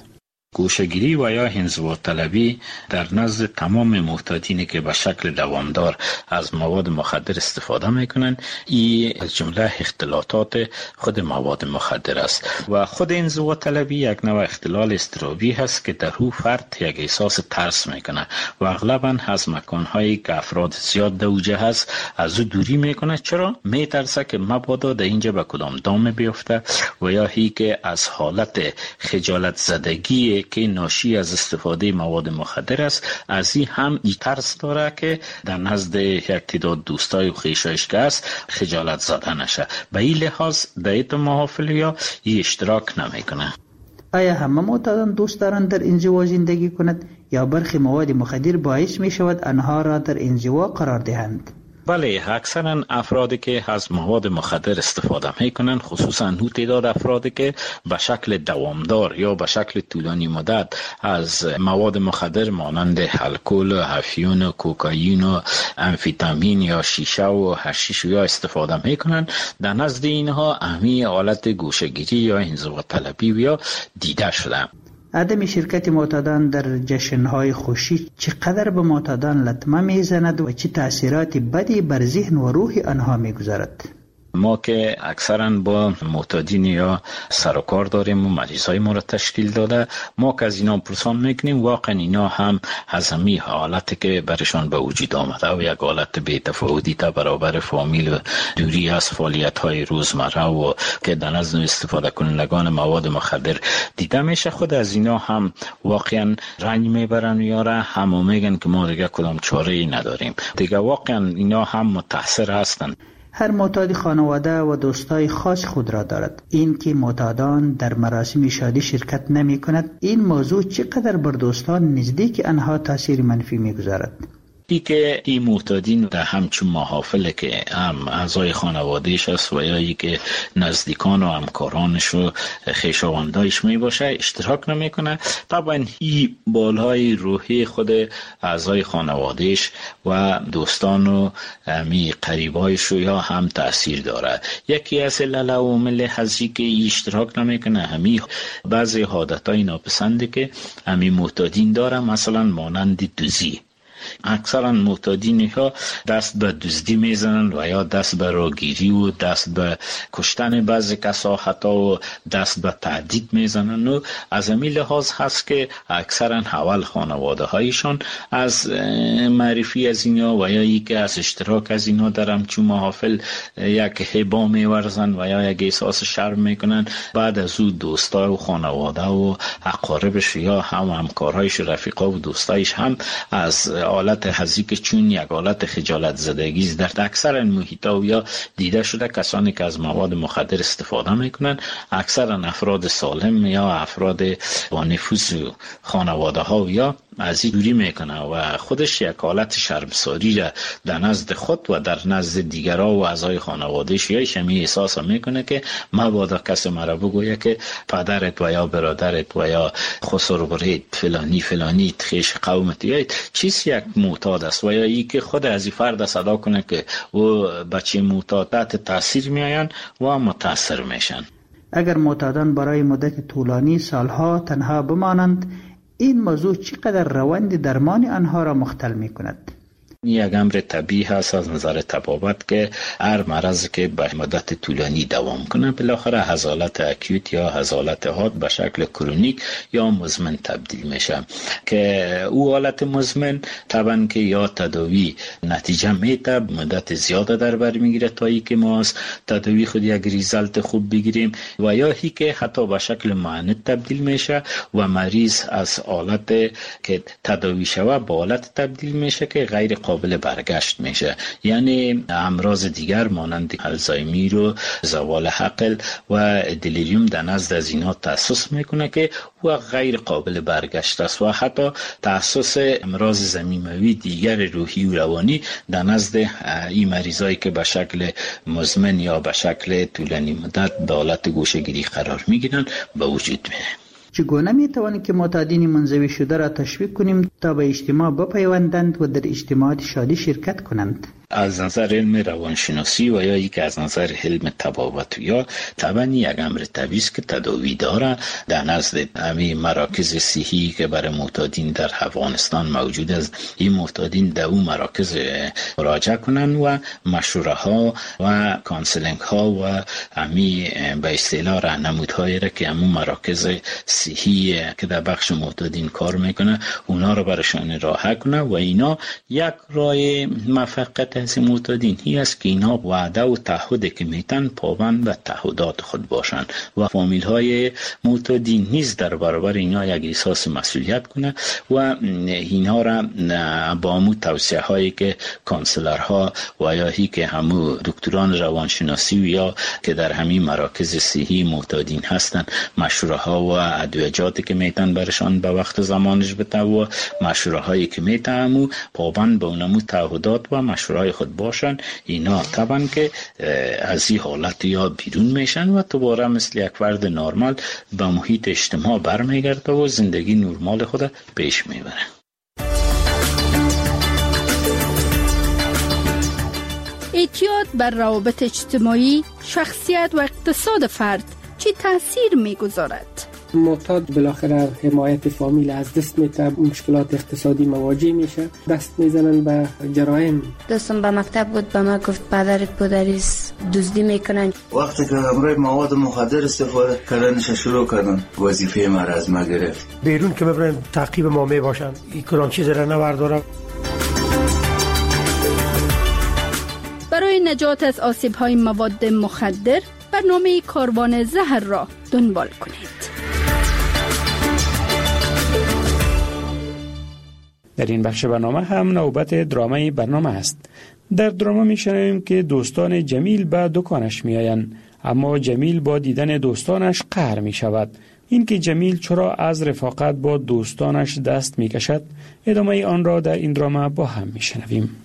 گوشه‌گیری و یا انزوا طلبی در نزد تمام معتادینی که به شکل دوامدار از مواد مخدر استفاده میکنن، این از جمله اختلالات خود مواد مخدر است و خود انزوا طلبی یک نوع اختلال اضطرابی هست که در او فرد یک احساس ترس میکنه و اغلبا از مکانهایی که افراد زیاد دوجه هست از او دوری میکنه. چرا؟ میترسه که مبادا در اینجا به کدام دام بیفته و یا هی که از حالت خجالت زدگی که ناشی از استفاده مواد مخدر است، از این هم ای ترس داره که در نزد یک تعداد دوستای و خویشایش که است خجالت زده نشه. به این لحاظ در این محافل یا ای اشتراک نمیکنه. آیا همه معتادان دوست دارند در انزوا زندگی کند یا برخی مواد مخدر باعث می شود آنها را در انزوا قرار دهند؟ بله، اکثرا افرادی که از مواد مخدر استفاده میکنن، خصوصا اون تعداد افرادی که به شکل دوامدار یا به شکل طولانی مدت از مواد مخدر مانند الکل، افیون، کوکائین، امفیتامین یا شیشه و حشیش یا استفاده میکنن، در نزد اینها اهمی حالت گوشه‌گیری یا انزوا طلبی یا دیده شده. عدم شرکت معتادان در جشن‌های خوشی چقدر به معتادان لطمه میزند و چه تأثیرات بدی بر ذهن و روح آنها میگذارد؟ ما که اکثرا با معتادین یا سر و کار داریم و مریضای ما را تشکیل داده، ما که از اینا پرسان میکنیم واقعا اینا هم از همین حالتی که برشان به وجود آمده و یک حالت بی‌تفاوتی تا برابر فامیل و دوری از فعالیت های روزمره و که در نزد استفاده کنندگان مواد مخدر دیده میشه، خود از اینا هم واقعا رنج میبرن یا هم میگن که ما دیگه کدام چاره ای نداریم. دیگه واقعا اینا هم متاثر هستن. هر معتاد خانواده و دوستای خاص خود را دارد. این که معتادان در مراسم شادی شرکت نمی کند، این موضوع چقدر بر دوستان نزدیک آنها تاثیر منفی می گذارد؟ ای که این معتادین در همچون محافل که هم اعضای خانوادهش است و یا ای که نزدیکان و همکارانش و خویشاوندایش می باشه اشتراک نمیکنه، طبعا این بالهای روحی خود اعضای خانوادهش و دوستان و می قریبایش یا هم تاثیر داره. یکی از علل و عوامل هستی که اشتراک نمیکنه همین بعضی عادتهای ناپسنده که همین معتادین داره، مثلا مانند دوزی. اکثرا معتادین ها دست به دزدی میزنن و یا دست به راگیری و دست به کشتن بعضی کسا حتی و دست به تعدید میزنن و از همین لحاظ هست که اکثرا اول خانواده هایشان از معرفی از اینا و یا ای که از اشتراک از اینا در همچون محافل یک هبا میورزن و یا یک احساس شرم میکنن، بعد از او دوستا و خانواده و اقاربش یا همکارهایش رفیقا و دوستایش هم از حالت حزی که چون یک حالت خجالت زدگی در اکثر محیطا یا دیده شده کسانی که از مواد مخدر استفاده میکنن اکثرا افراد سالم یا افراد با نفوذ خانواده ها یا از این دوری میکنه و خودش یک حالت شرمساری را در نزد خود و در نزد دیگرها و اعضای خانواده‌اش یا شمی احساس میکنه که مبادا کسی مرا بگویه که پدرت و یا برادرت و یا خسرورت فلانی خیش قومت یا چیز یک معتاد است و یا ای که خود از این فرد صدا کنه که و بچه معتادات تاثیر میآین و متاثر میشن. اگر معتادان برای مدت طولانی سالها تنها بمانند، این موضوع چقدر روند درمان آنها را مختل می کند؟ یک امر طبیعی هست از نظر طبابت که هر مرض که به مدت طولانی دوام کنه بالاخره از حالت اکیوت یا از حالت حاد به شکل کرونیک یا مزمن تبدیل میشه که او حالت مزمن طبعا که یا تداوی نتیجه میده مدت زیاده در بر میگیره تا ای که ما از تداوی خود یک ریزالت خوب بگیریم و یا هی که حتی به شکل معند تبدیل میشه و مریض از حالت که تداوی شوه به حالت تبدیل میشه که غیر قابل برگشت میشه، یعنی امراض دیگر مانند الزایمر و زوال عقل و دلیریوم در نزد از اینا تأسس میکنه که و غیر قابل برگشت است و حتی تأسس امراض ضمیموی دیگر روحی و روانی در نزد این مریضایی که به شکل مزمن یا به شکل طولانی مدت به حالت گوشه‌گیری قرار میگیرن به وجود میاد. چگونه میتوانیم که معتادین منزوی شده را تشویق کنیم تا به اجتماع بپیوندند و در اجتماعات شادی شرکت کنند. از نظر علم روانشناسی و یا یک از نظر علم تبابت یا طبعا یک امر طبیعی است که تداوی داره. در نزد همه مراکز صحی که برای معتادین در افغانستان موجود است، این معتادین در اون مراکز مراجعه کنن و مشوره ها و کانسلینگ ها و همه به اصطلاح راهنمودهایی را که همون مراکز صحی که در بخش معتادین کار میکنه اونا رو برشان راه کنه و اینا یک راه موفقیت از معتادین هی است که اینا وعده و تعهد که میتن پابند به تعهدات خود باشن و فامیل های معتادین نیز در برابر اینا یک احساس مسئولیت کنه و اینا را با همو توصیه هایی که کانسلرها و یا هی که همو دکتران روانشناسی و یا که در همین مراکز صحی معتادین هستن مشوره ها و ادویجاتی که میتن برشان به وقت زمانش بده و مشوره هایی که میتن پابند به اونمو تعهدات و مشوره خود باشن، اینا طبعا که از این حالت یا بیرون میشن و دوباره مثل یک فرد نرمال به محیط اجتماع برمیگرده و زندگی نرمال خود پیش میبره. اعتیاد بر روابط اجتماعی، شخصیت و اقتصاد فرد چه تأثیر میگذارد؟ معتاد بالاخره حمایت فامیل از دست میده، مشکلات اقتصادی مواجه میشه، دست میزنن به جرایم. دوستم به مکتب بود، به ما گفت پدرت پدریس دزدی میکنن. وقتی که همراه مواد مخدر استفاده کردنش شروع کردن، وظیفه ما را از ما گرفت. بیرون که ببرن تعقیب ما میباشن، این کدام چیز را نبردارم. برای نجات از آسیب‌های مواد مخدر برنامه کاروان زهر را دنبال کنید. در این بخش برنامه هم نوبت درامای برنامه است. در دراما میشنویم که دوستان جمیل به دکانش میآیند، اما جمیل با دیدن دوستانش قهر می شود. این که جمیل چرا از رفاقت با دوستانش دست می کشد، ادامه آن را در این دراما با هم میشنویم.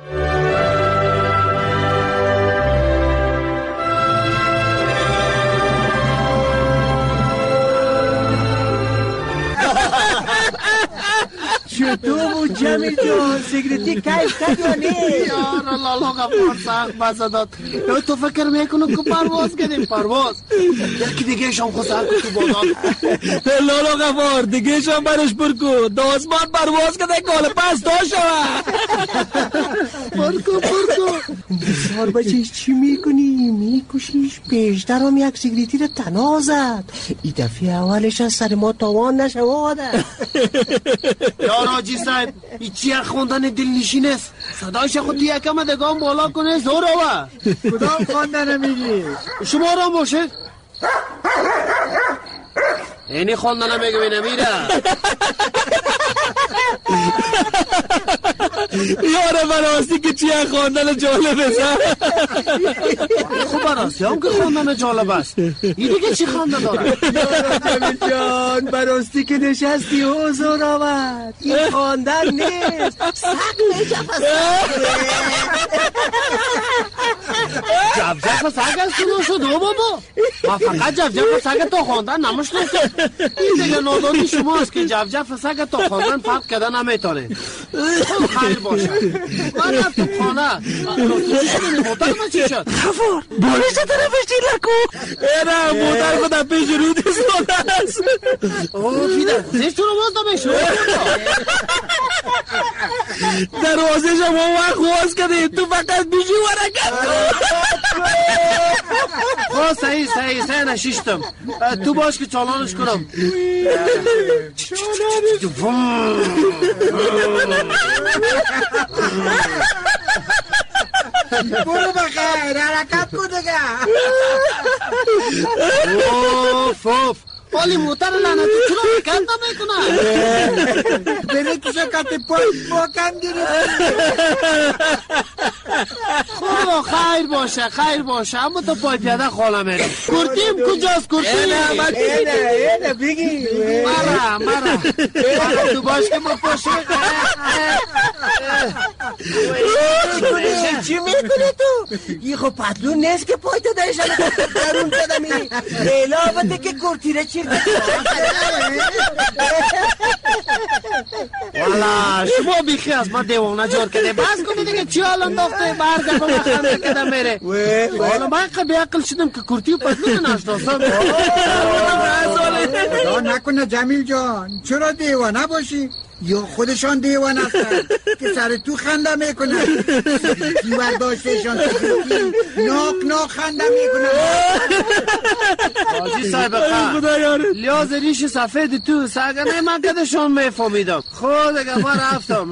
چطور بود جمیل جان؟ سیگریتی کیف کرد یا نه؟ یار لالا غفار سخت بزه داد. تو فکر میکنم که پرواز کردیم پرواز. یکی دیگه شام خود سر کن تو بادان. لالا غفار دیگه شام برش برکو دازمان پرواز کده کال پس تا شوه. برکو بسیار بچهش چی میکنی؟ میکشیش پیشتر هم یک سیگریتی رو تنازد. ای دفعه اولش از سر ما تاوان نشواده. یار آجی صاحب ای چی خوندن دلنشین است؟ صدایش خود یکم دگام بالا کنه زور آوه. کدام خوندن میگی؟ شما را باشه اینی خوندن میگه بینه میره. یاره براستی که چیه خوندن جالب است. خوب براستی هم که خوندن جالب است. این دیگه چی خونده داره؟ جمیل جان براستی که نشستی حضور آمد. این خوندن نیست، سق میجف جف سگ است تو شد او بابا. ما فقط جف سگ تا خوندن نمشناسم. این دیگه نادانی شماست که جف سگ تا خوندن فرق کردن نمیتونه. خیلی باشه من رفتم خانه. موتر من چی شد؟ غفار بالش طرفش دیر لکو. ایره موتر خدا پیش رو دیستانه است. اوه فیده زشت رو باز نمیشه. دروازه شما وقت خواست کده تو فقط بیشی ورکت خواه صحیح نشیشتم. تو باش که چالانش کنم. برو بخیر حرکت کن دیگه. اوف ولی موتر لعنتی چرا حرکت نمیکنه؟ بره کشه کتی پای کم گرفتی. خب خیر باشه اما تو پای پیاده خاله میری. کرتیم کجاست کرتیم؟ اینه بگی مرا تو باش که با پاشه. چی میکنی تو؟ این خب پتلون نیست که پای تو دایشن درون کدمی. علاوه که کرتیره چیر والا شما بیخی از ما دیوانه جور کده بس کنی دیگه چی حال انداخته برگرد و خنده کده میره والا من قبی عقل شدم که کرتی و پتلون نشناسم نکنه جمیل جان چرا دیوانه باشی یا خودشان دیوانه هستن که سر تو خنده میکنن سگریتی برداشتشان سگریتی ناک خنده میکنن حاجی صاحب لیاز ریش سفید تو سگنه من کدشان میفهمیدم خود اگه ما رفتم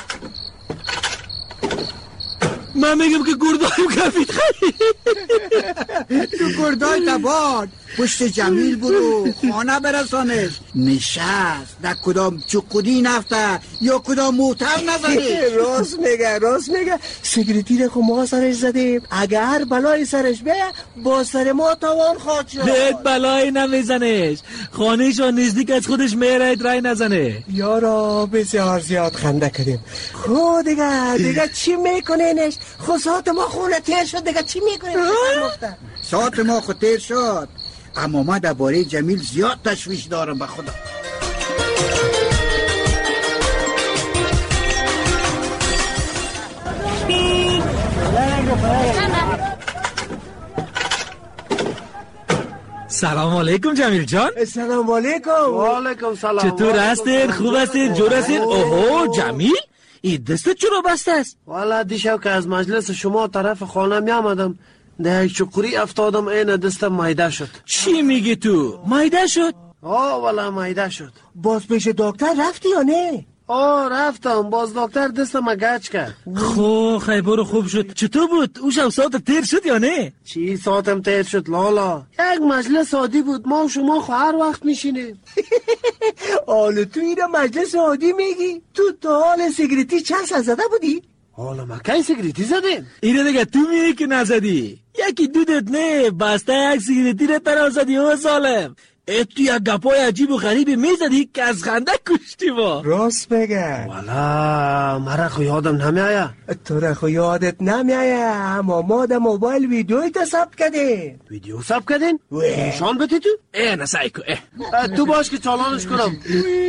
من میگم که گردایم کفید خیلی تو گردای تباد پشت جمیل برو خانه برسانش نشست در کدام چقودی نفته یا کدام موتر نزده راست میگه سگریتی رو ما سرش زدیم اگر بلای سرش بیه با سر ما تاوان خواهد شد بهت بلای نمیزنش خانهشان نزدیک از خودش میره رای نزنه یارا بسیار زیاد خنده کردیم خود دیگه چی میکنینش خود ساعت ما خونه تیر شد دیگه چی میکنیم ساعت ما خود تیر شد اما ما درباره جمیل زیاد تشویش دارم به خدا سلام علیکم جمیل جان. سلام علیکم. و علیکم سلام. چطور هستید؟ خوب هستید؟ جور هستید؟ اوه جمیل این دستت چرا بسته است؟ والا دیشب که از مجلس شما طرف خانه می آمدم در یک چقوری افتادم این دستم مایده شد. چی میگی تو؟ مایده شد؟ والا مایده شد. باز پیش دکتر رفتی یا نه؟ رفتم باز دکتر دستم گچ کرد. خیبر خوب شد. چطور بود؟ او شب ساعت تیر شد یا نه؟ چی ساعتم تیر شد لالا؟ یک مجلس عادی بود ما و شما هر وقت میشینیم. حالا تو اینو مجلس عادی میگی؟ تو تا حال سیگریتی چند سال زده بودی؟ حالا ما کی سیگریتی زدیم؟ اینو دیگه تو میگی که نزدی. یکی دودت نه بسته یک سیگریتی رو تنها زدی او سالم. تو یک گپای عجیب و غریبی میزدی که از خنده کشتی با. راست بگه. والا مرا خو یادم نمیایه. تو را خو یادت نمیایه اما ما در موبایل ویدیوی تا ثبت کردیم. ویدیو ثبت کردین؟ نشان بدی تو؟ نسایی کو تو باش که چالانش کنم.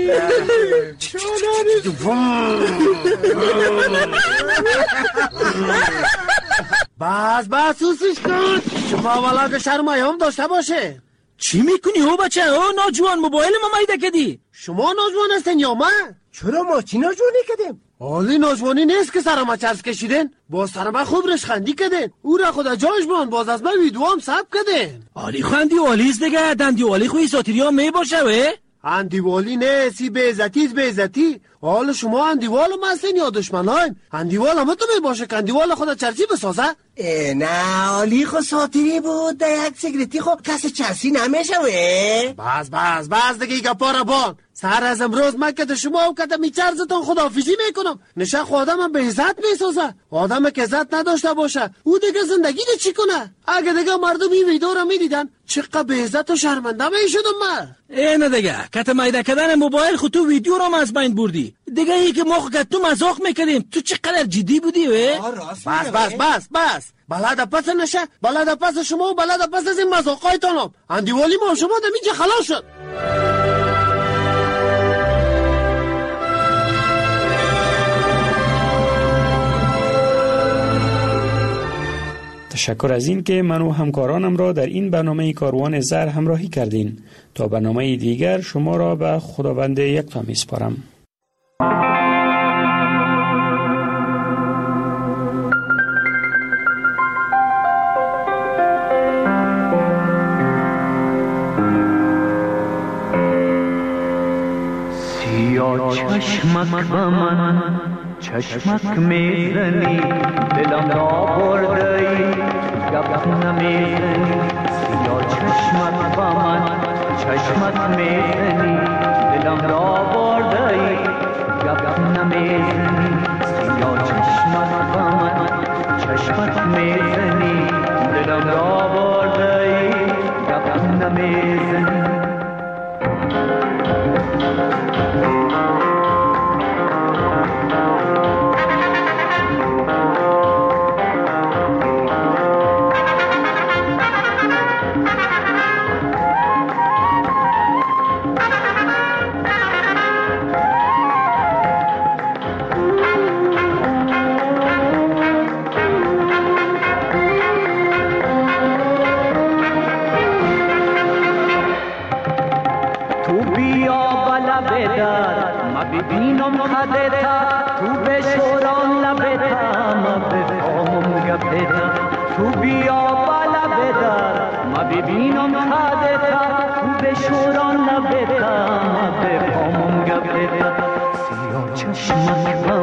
بس سوسش کن. شما والا که شرمای هم داشته باشه. چی میکنی او بچه؟ ناجوان موبایل ما مایده کدی. شما ناجوان هستین یا من؟ چرا ما چی ناجوانی کدیم؟ حالی ناجوانی نیست که سر ما چرس کشیدین. باز سر ما خوب رشخندی کدین. او را خدا جاش بان باز از من ویدیو هم ثبت کدین. حالی خندی والیست دیگه. دندی والی خوی ساتیری هم می باشه وی؟ اندیوالی نه سی بیزتی. حالا شما اندیوال هم هستین یا دشمن هایم؟ اندیوال هم تو می باشه که اندیوال خدا چرسی بسازه؟ نه حالی خود ساتیری بود در یک سیگریتی خود کسی چرسی نمیشه وی؟ بس دیگه ایگا پارا بان سهر از امروز من که شما و که می چرزتان خداحافظی میکنم. نشه آدم هم به عزت میسازه. آدم که عزت نداشته باشه او دیگه زندگی ده چی کنه؟ اگه دیگه مردم این ویدیو رو میدیدن چقدر به عزت و شرمنده میشدم من. نه دیگه کت مایده کردن موبایل خود تو ویدیو رو از بین بردی. دیگه ای که ما خود تو مزاق میکردیم تو چقدر جدی بودی وی؟ بس بلد پس نشه بلد پس شما و بلد پس از این مزاقایتانم. اندیوالی ما شما در اینجا خلاص شد. تشکر از این که من و همکارانم را در این برنامه کاروان زهر همراهی کردین. تا برنامه دیگر شما را به خداوند یکتا میسپارم. چشمک با من چشمک میزنی دلم را بردی گپ نمیزنی سیاه چشمک با من چشمک میزنی دلم را بردی گپ نمیزنی سیاه چشمک با من چشمک میزنی دلم را بردی گپ نمیزنی ببینم خدتا تو بشوران لبتا ما بفهمم گپتا تو بیا بالا بدار ما ببینم خدتا تو بشوران لبتا ما بفهمم گپتا سیاه چشمک